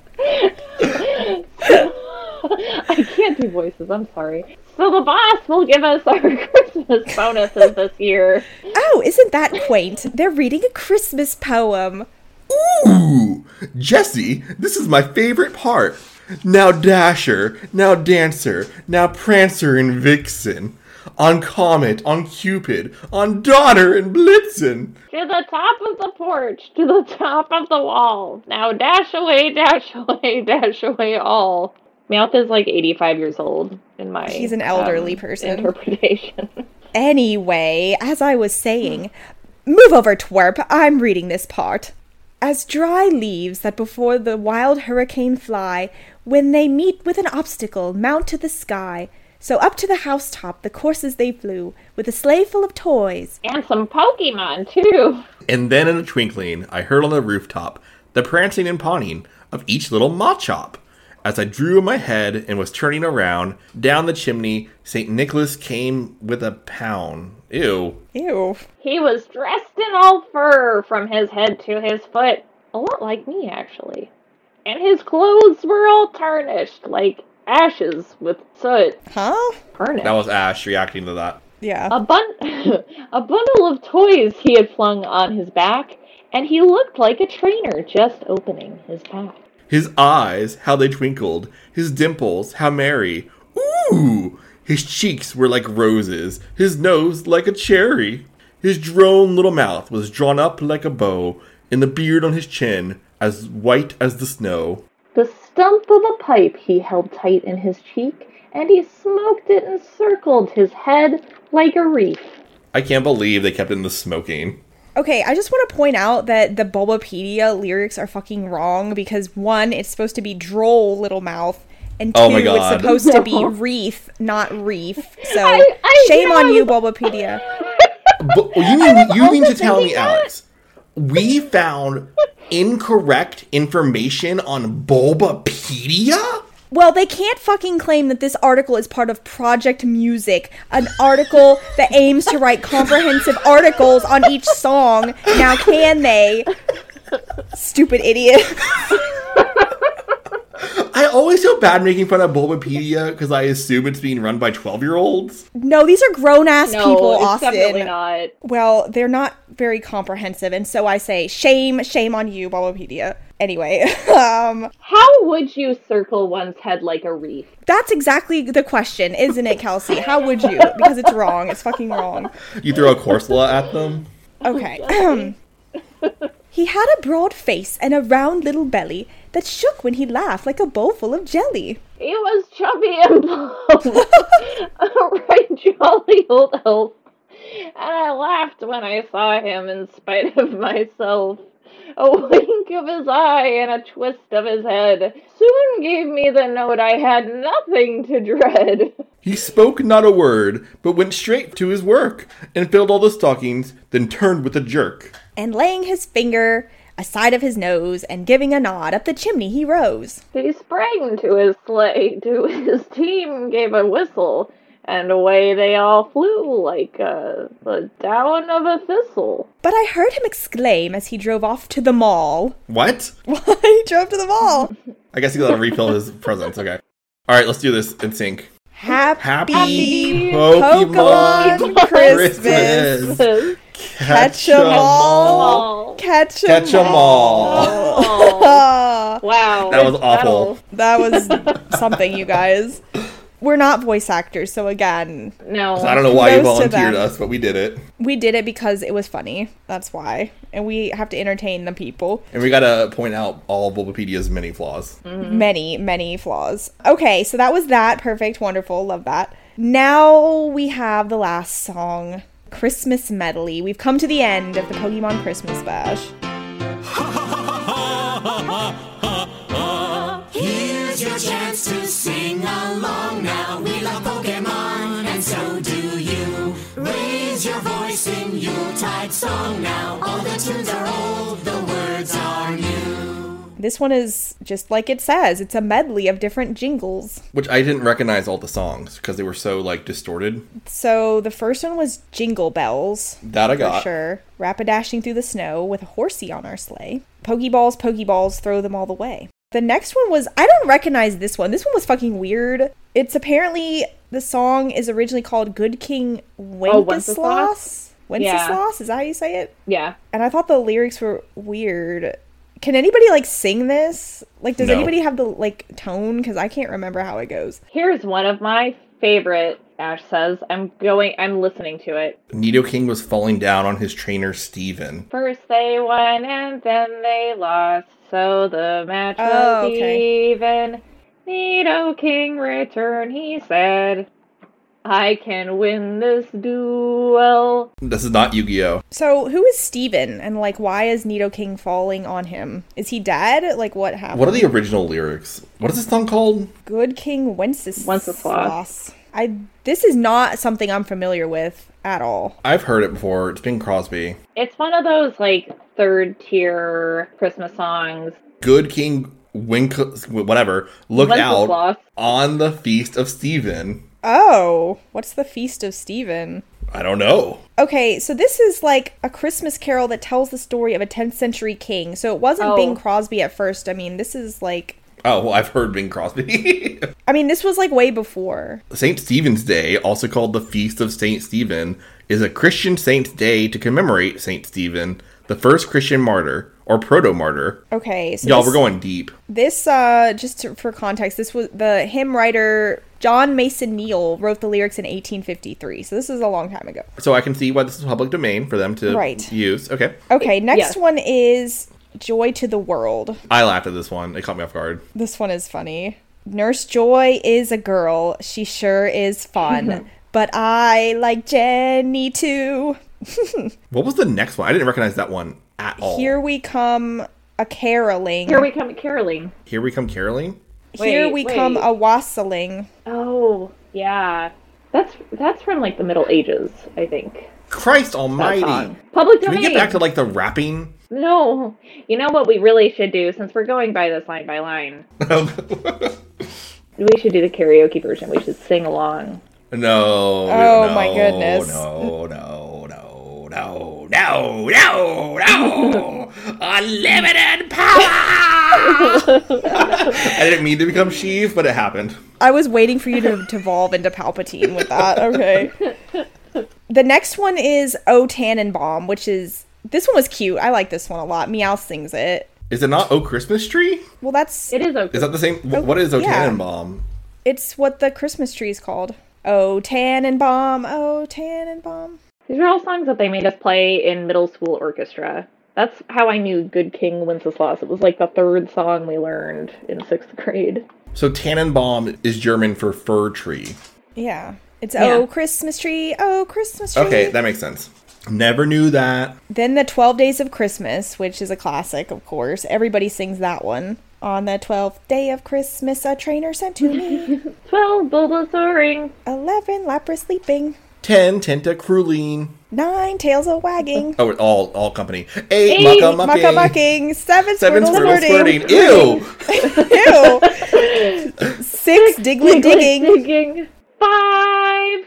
S7: I can't do voices, I'm sorry. So the boss will give us our Christmas bonuses this year.
S5: Oh, isn't that quaint? They're reading a Christmas poem.
S6: Ooh! Jessie, this is my favorite part. Now Dasher, now Dancer, now Prancer and Vixen. On Comet, on Cupid, on Donner and Blitzen.
S7: To the top of the porch, to the top of the wall. Now dash away, dash away, dash away all. Meowth is like eighty-five years old in my
S5: She's an elderly
S7: um,
S5: person.
S7: interpretation.
S5: Anyway, as I was saying, move over, twerp, I'm reading this part. As dry leaves that before the wild hurricane fly, when they meet with an obstacle, mount to the sky. So up to the housetop the coursers they flew, with a sleigh full of toys.
S7: And some Pokemon, too.
S6: And then in a twinkling, I heard on the rooftop the prancing and pawing of each little Machop. As I drew in my head and was turning around, down the chimney, Saint Nicholas came with a pound. Ew.
S5: Ew.
S7: He was dressed in all fur from his head to his foot. A lot like me, actually. And his clothes were all tarnished, like ashes with soot.
S5: Huh?
S7: Tarnished.
S6: That was Ash reacting to that.
S5: Yeah.
S7: A, bun- a bundle of toys he had flung on his back, and he looked like a trainer just opening his pack.
S6: His eyes, how they twinkled. His dimples, how merry. Ooh! His cheeks were like roses. His nose like a cherry. His drone little mouth was drawn up like a bow, and the beard on his chin as white as the snow.
S7: The stump of a pipe he held tight in his cheek, and he smoked it and circled his head like a reef.
S6: I can't believe they kept in the smoking.
S5: Okay, I just want to point out that the Bulbapedia lyrics are fucking wrong because one, it's supposed to be droll little mouth, and two,
S6: Oh my God.
S5: it's supposed to be wreath, not reef. So
S7: I- I
S5: shame on
S7: know.
S5: you, Bulbapedia.
S6: But you mean you mean to tell me, Alex, we found incorrect information on Bulbapedia?
S5: Well, they can't fucking claim that this article is part of Project Music, an article that aims to write comprehensive articles on each song. Now can they? Stupid idiot.
S6: I always feel bad making fun of Bulbapedia because I assume it's being run by twelve-year-olds.
S5: No, these are grown-ass
S7: No,
S5: people,
S7: it's
S5: Austin.
S7: definitely not.
S5: Well, they're not very comprehensive, and so I say, shame, shame on you, Bulbapedia. Anyway, um...
S7: How would you circle one's head like a reef?
S5: That's exactly the question, isn't it, Kelsey? How would you? Because it's wrong. It's fucking wrong.
S6: You throw a Corsola at them?
S5: Okay. He had a broad face and a round little belly that shook when he laughed like a bowl full of jelly.
S7: He was chubby and plump, a right jolly old elf, and I laughed when I saw him in spite of myself. A wink of his eye and a twist of his head soon gave me the note I had nothing to dread.
S6: He spoke not a word, but went straight to his work, and filled all the stockings, then turned with a jerk.
S5: And laying his finger aside of his nose, and giving a nod, up the chimney he rose.
S7: He sprang to his sleigh, to his team gave a whistle, and away they all flew like uh, the down of a thistle.
S5: But I heard him exclaim as he drove off to the mall.
S6: What?
S5: He drove to the mall.
S6: I guess he got to refill his presents. Okay. All right, let's do this in sync.
S5: Happy,
S6: Happy
S5: Pokemon,
S6: Pokemon
S5: Christmas.
S6: Christmas.
S5: Catch 'em all. Catch 'em
S6: Catch 'em all.
S5: all.
S7: Wow.
S6: That was awful.
S5: That was something, you guys. We're not voice actors, so again,
S7: no.
S6: So I don't know why you
S5: kudos to
S6: volunteered
S5: them.
S6: us, but we did it.
S5: We did it because it was funny. That's why. And we have to entertain the people.
S6: And we gotta point out all of Bulbapedia's many flaws.
S5: Mm-hmm. Many, many flaws. Okay, so that was that. Perfect. Wonderful. Love that. Now we have the last song, Christmas Medley. We've come to the end of the Pokemon Christmas Bash.
S10: Here's your chance to sing along now. We love Pokemon, and so do you. Raise your voice in Yuletide song now. All the tunes are old, the words are new.
S5: This one is just like it says. It's a medley of different jingles.
S6: Which I didn't recognize all the songs because they were so, like, distorted.
S5: So the first one was Jingle Bells.
S6: That I got.
S5: For sure. Rapidashing through the snow with a horsey on our sleigh. Pokeballs, Pokeballs, throw them all the way. The next one was, I don't recognize this one. This one was fucking weird. It's apparently, the song is originally called Good King Wenceslas.
S7: Wenceslas?
S5: Wenceslas? Is that how you say it?
S7: Yeah.
S5: And I thought the lyrics were weird. Can anybody, like, sing this? Like, does
S6: No.
S5: anybody have the, like, tone? Because I can't remember how it goes.
S7: Here's one of my favorite, Ash says. I'm going, I'm listening to it.
S6: Nidoking was falling down on his trainer, Steven.
S7: First they won and then they lost, so the match was
S5: Oh, okay.
S7: even. Nidoking return, he said. I can win this duel.
S6: This is not Yu-Gi-Oh!
S5: So, who is Steven? And, like, why is Nidoking falling on him? Is he dead? Like, what happened?
S6: What are the original lyrics? What is this song called?
S5: Good King Wenceslas.
S7: Wenceslas.
S5: I, this is not something I'm familiar with at all.
S6: I've heard it before. It's Bing Crosby.
S7: It's one of those, like, third tier Christmas songs.
S6: Good King Wink, whatever, looked out
S7: Wenceslas.
S6: on the feast of Stephen.
S5: Oh, what's the Feast of Stephen?
S6: I don't know.
S5: Okay, so this is like a Christmas carol that tells the story of a tenth century king. So it wasn't
S7: Oh.
S5: Bing Crosby at first. I mean, this is like...
S6: Oh, well, I've heard Bing Crosby.
S5: I mean, this was like way before.
S6: Saint Stephen's Day, also called the Feast of Saint Stephen, is a Christian saint's day to commemorate Saint Stephen, the first Christian martyr, or proto-martyr.
S5: Okay, so
S6: Y'all,
S5: this,
S6: we're going deep.
S5: This, uh, just to, for context, this was the hymn writer John Mason Neal wrote the lyrics in eighteen fifty-three. So this is a long time ago.
S6: So I can see why this is public domain for them to
S5: Right.
S6: use. Okay.
S5: Okay, next
S7: Yes.
S5: one is Joy to the World.
S6: I laughed at this one. It caught me off guard.
S5: This one is funny. Nurse Joy is a girl. She sure is fun. But I like Jenny too.
S6: What was the next one? I didn't recognize that one at all.
S5: Here we come a caroling.
S7: Here we come caroling.
S6: Here we come caroling?
S5: Here
S7: Wait,
S5: we
S7: wait.
S5: come a wassailing.
S7: Oh, yeah. That's that's from, like, the Middle Ages, I think.
S6: Christ
S7: That
S6: almighty.
S7: song. Public
S6: Can
S7: domain.
S6: we get back to, like, the rapping?
S7: No. You know what we really should do, since we're going by this line by line? We should do the karaoke version. We should sing along.
S6: No.
S5: Oh,
S6: no,
S5: my goodness.
S6: No, no, no, no, no, no, no. Unlimited power! I didn't mean to become Sheev, but it happened.
S5: I was waiting for you to, to evolve into Palpatine with that. Okay. The next one is O Tannenbaum, which is... This one was cute. I like this one a lot. Meow sings it.
S6: Is it not Oh Christmas Tree?
S5: Well, that's...
S7: It is O
S6: Is that the same? wh- What is O
S5: yeah.
S6: Tannenbaum?
S5: It's what the Christmas tree is called. Oh, Tannenbaum, oh, Tannenbaum.
S7: These are all songs that they made us play in middle school orchestra. That's how I knew Good King Wenceslas. It was like the third song we learned in sixth grade.
S6: So Tannenbaum is German for fir tree.
S5: Yeah. It's
S7: Yeah.
S5: Oh, Christmas tree, oh, Christmas tree.
S6: Okay, that makes sense. Never knew that.
S5: Then the twelve Days of Christmas, which is a classic, of course. Everybody sings that one. On the twelfth day of Christmas, a trainer sent to me.
S7: Twelve bulbous soaring.
S5: Eleven lapras sleeping.
S6: Ten tentacruline.
S5: Nine tails a wagging.
S6: Oh, all all company. Eight,
S5: Eight
S6: mucka mucking.
S5: mucka mucking. Seven,
S6: Seven
S5: squirtle
S6: squirtle
S5: squirting.
S6: squirting. Ew.
S5: Ew. Six diglet digging.
S7: digging. Five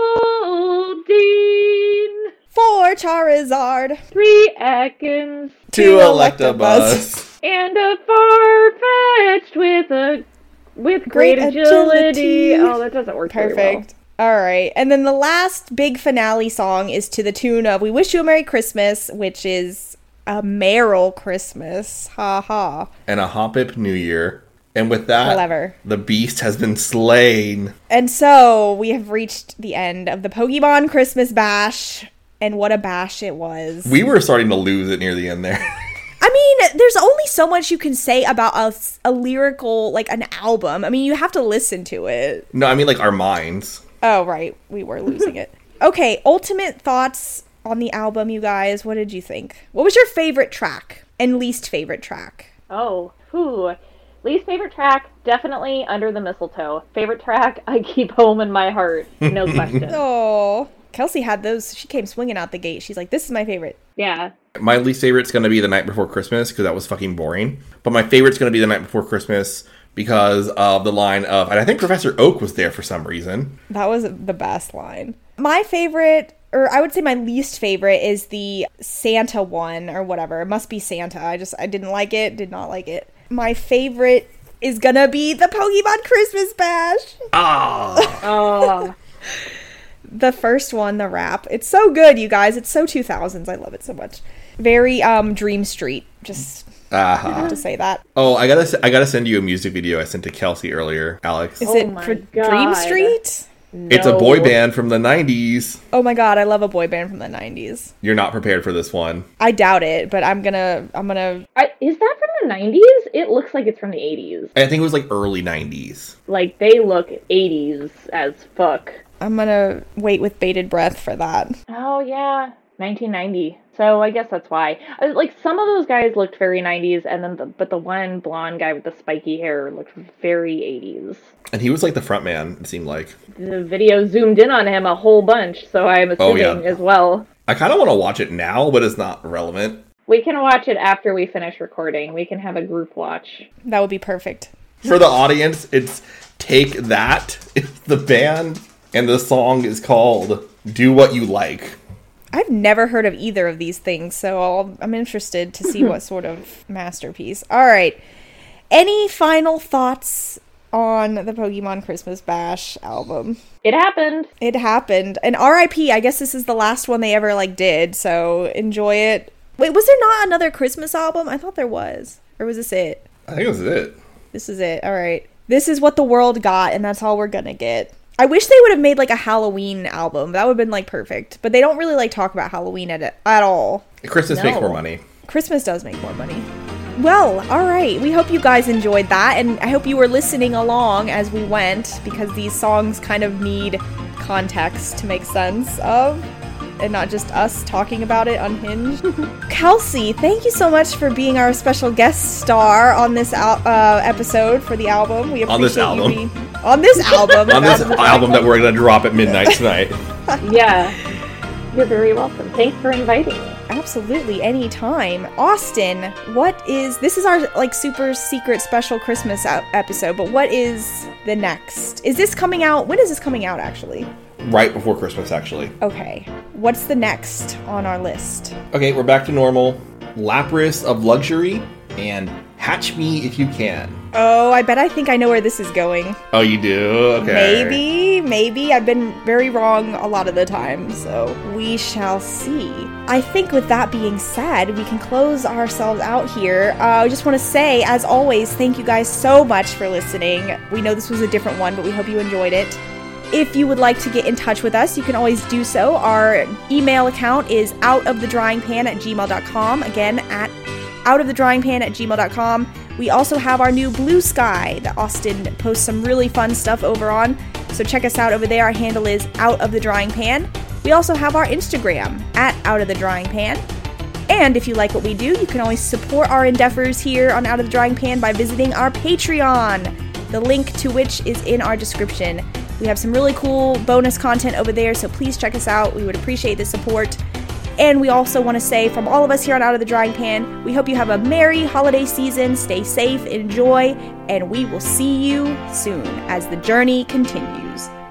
S7: Goldeen.
S5: Four Charizard.
S7: Three Ekans.
S6: Two Electabuzz.
S7: And a Farfetch'd with a with great,
S5: Great
S7: agility.
S5: agility.
S7: Oh, that doesn't work very well.
S5: Perfect. All right. And then the last big finale song is to the tune of We Wish You a Merry Christmas, which is a Merrill Christmas. Ha ha.
S6: And a Hoppip New Year. And with that,
S5: Clever.
S6: the beast has been slain.
S5: And so we have reached the end of the Pokemon Christmas Bash. And what a bash it was.
S6: We were starting to lose it near the end there.
S5: I mean, there's only so much you can say about a, a lyrical, like an album. I mean, you have to listen to it.
S6: No, I mean like our minds.
S5: Oh, right. We were losing it. Okay, ultimate thoughts on the album, you guys. What did you think? What was your favorite track and least favorite track?
S7: Oh, whew. Least favorite track, definitely Under the Mistletoe. Favorite track, I Keep Home in My Heart. No question.
S5: Oh, Kelsey had those. She came swinging out the gate. She's like, this is my favorite.
S7: Yeah.
S6: My least favorite's going to be The Night Before Christmas because that was fucking boring. But my favorite's going to be The Night Before Christmas because of the line of, and I think Professor Oak was there for some reason.
S5: That was the best line. My favorite, or I would say my least favorite, is the Santa one or whatever. It must be Santa. I just, I didn't like it, did not like it. My favorite is gonna be the Pokemon Christmas Bash.
S6: Ah.
S7: Oh.
S5: The first one, the rap. It's so good, you guys. It's so two thousands. I love it so much. Very um Dream Street. Just
S6: Uh-huh.
S5: have to say that.
S6: Oh, I gotta, I gotta send you a music video I sent to Kelsey earlier, Alex.
S5: Is
S7: Oh
S5: it
S7: my
S5: for
S7: God.
S5: Dream Street?
S6: It's a
S7: No.
S6: boy band from the nineties.
S5: Oh my god, I love a boy band from the nineties.
S6: You're not prepared for this one.
S5: I doubt it, but I'm gonna, I'm gonna...
S7: I, is that from the nineties? It looks like it's from the eighties.
S6: I think it was like early nineties.
S7: Like, they look eighties as fuck.
S5: I'm gonna wait with bated breath for that.
S7: Oh, yeah. nineteen ninety. So I guess that's why. I was- Like, some of those guys looked very nineties, and then the, but the one blonde guy with the spiky hair looked very eighties.
S6: And he was like the front man, it seemed like.
S7: The video zoomed in on him a whole bunch, so I'm
S6: Oh,
S7: assuming
S6: yeah.
S7: as well.
S6: I kind of want to watch it now, but it's not relevant.
S7: We can watch it after we finish recording. We can have a group watch.
S5: That would be perfect.
S6: For the audience, it's Take That. It's the band, and the song is called Do What You Like.
S5: I've never heard of either of these things, so I'll, I'm interested to see what sort of masterpiece. All right. Any final thoughts on the Pokemon Christmas Bash album?
S7: It happened.
S5: It happened. And R I P, I guess this is the last one they ever, like, did, so enjoy it. Wait, was there not another Christmas album? I thought there was. Or was this it?
S6: I think this is it.
S5: This is it. All right. This is what the world got, and that's all we're gonna get. I wish they would have made, like, a Halloween album. That would have been, like, perfect. But they don't really, like, talk about Halloween at, at all.
S6: Christmas
S5: No.
S6: makes more money.
S5: Christmas does make more money. Well, all right. We hope you guys enjoyed that, and I hope you were listening along as we went, because these songs kind of need context to make sense of, and not just us talking about it unhinged. Kelsey, thank you so much for being our special guest star on this al- uh, episode for the album. We appreciate
S6: On this
S5: you
S6: album.
S5: being- on this album.
S6: On this
S5: Album of the
S6: album that we're going to drop at midnight tonight.
S7: Yeah. You're very welcome. Thanks for inviting me.
S5: Absolutely, anytime. Austin, what is... This is our, like, super secret special Christmas a- episode, but what is the next? Is this coming out... When is this coming out, actually?
S6: Right before Christmas, actually.
S5: Okay. What's the next on our list?
S6: Okay, we're back to normal. Lapras of Luxury and Hatch Me If You Can.
S5: Oh, I bet I think I know where this is going.
S6: Oh, you do? Okay.
S5: Maybe, maybe. I've been very wrong a lot of the time, so we shall see. I think with that being said, we can close ourselves out here. Uh, I just want to say, as always, thank you guys so much for listening. We know this was a different one, but we hope you enjoyed it. If you would like to get in touch with us, you can always do so. Our email account is outofthedryingpan at gmail dot com. Again, at outofthedryingpan at gmail dot com. We also have our new Blue Sky that Austin posts some really fun stuff over on, so check us out over there. Our handle is outofthedryingpan. We also have our Instagram, at outofthedryingpan. And if you like what we do, you can always support our endeavors here on Out of the Drying Pan by visiting our Patreon, the link to which is in our description. We have some really cool bonus content over there, so please check us out. We would appreciate the support. And we also want to say, from all of us here on Out of the Drying Pan, we hope you have a merry holiday season, stay safe, enjoy, and we will see you soon as the journey continues.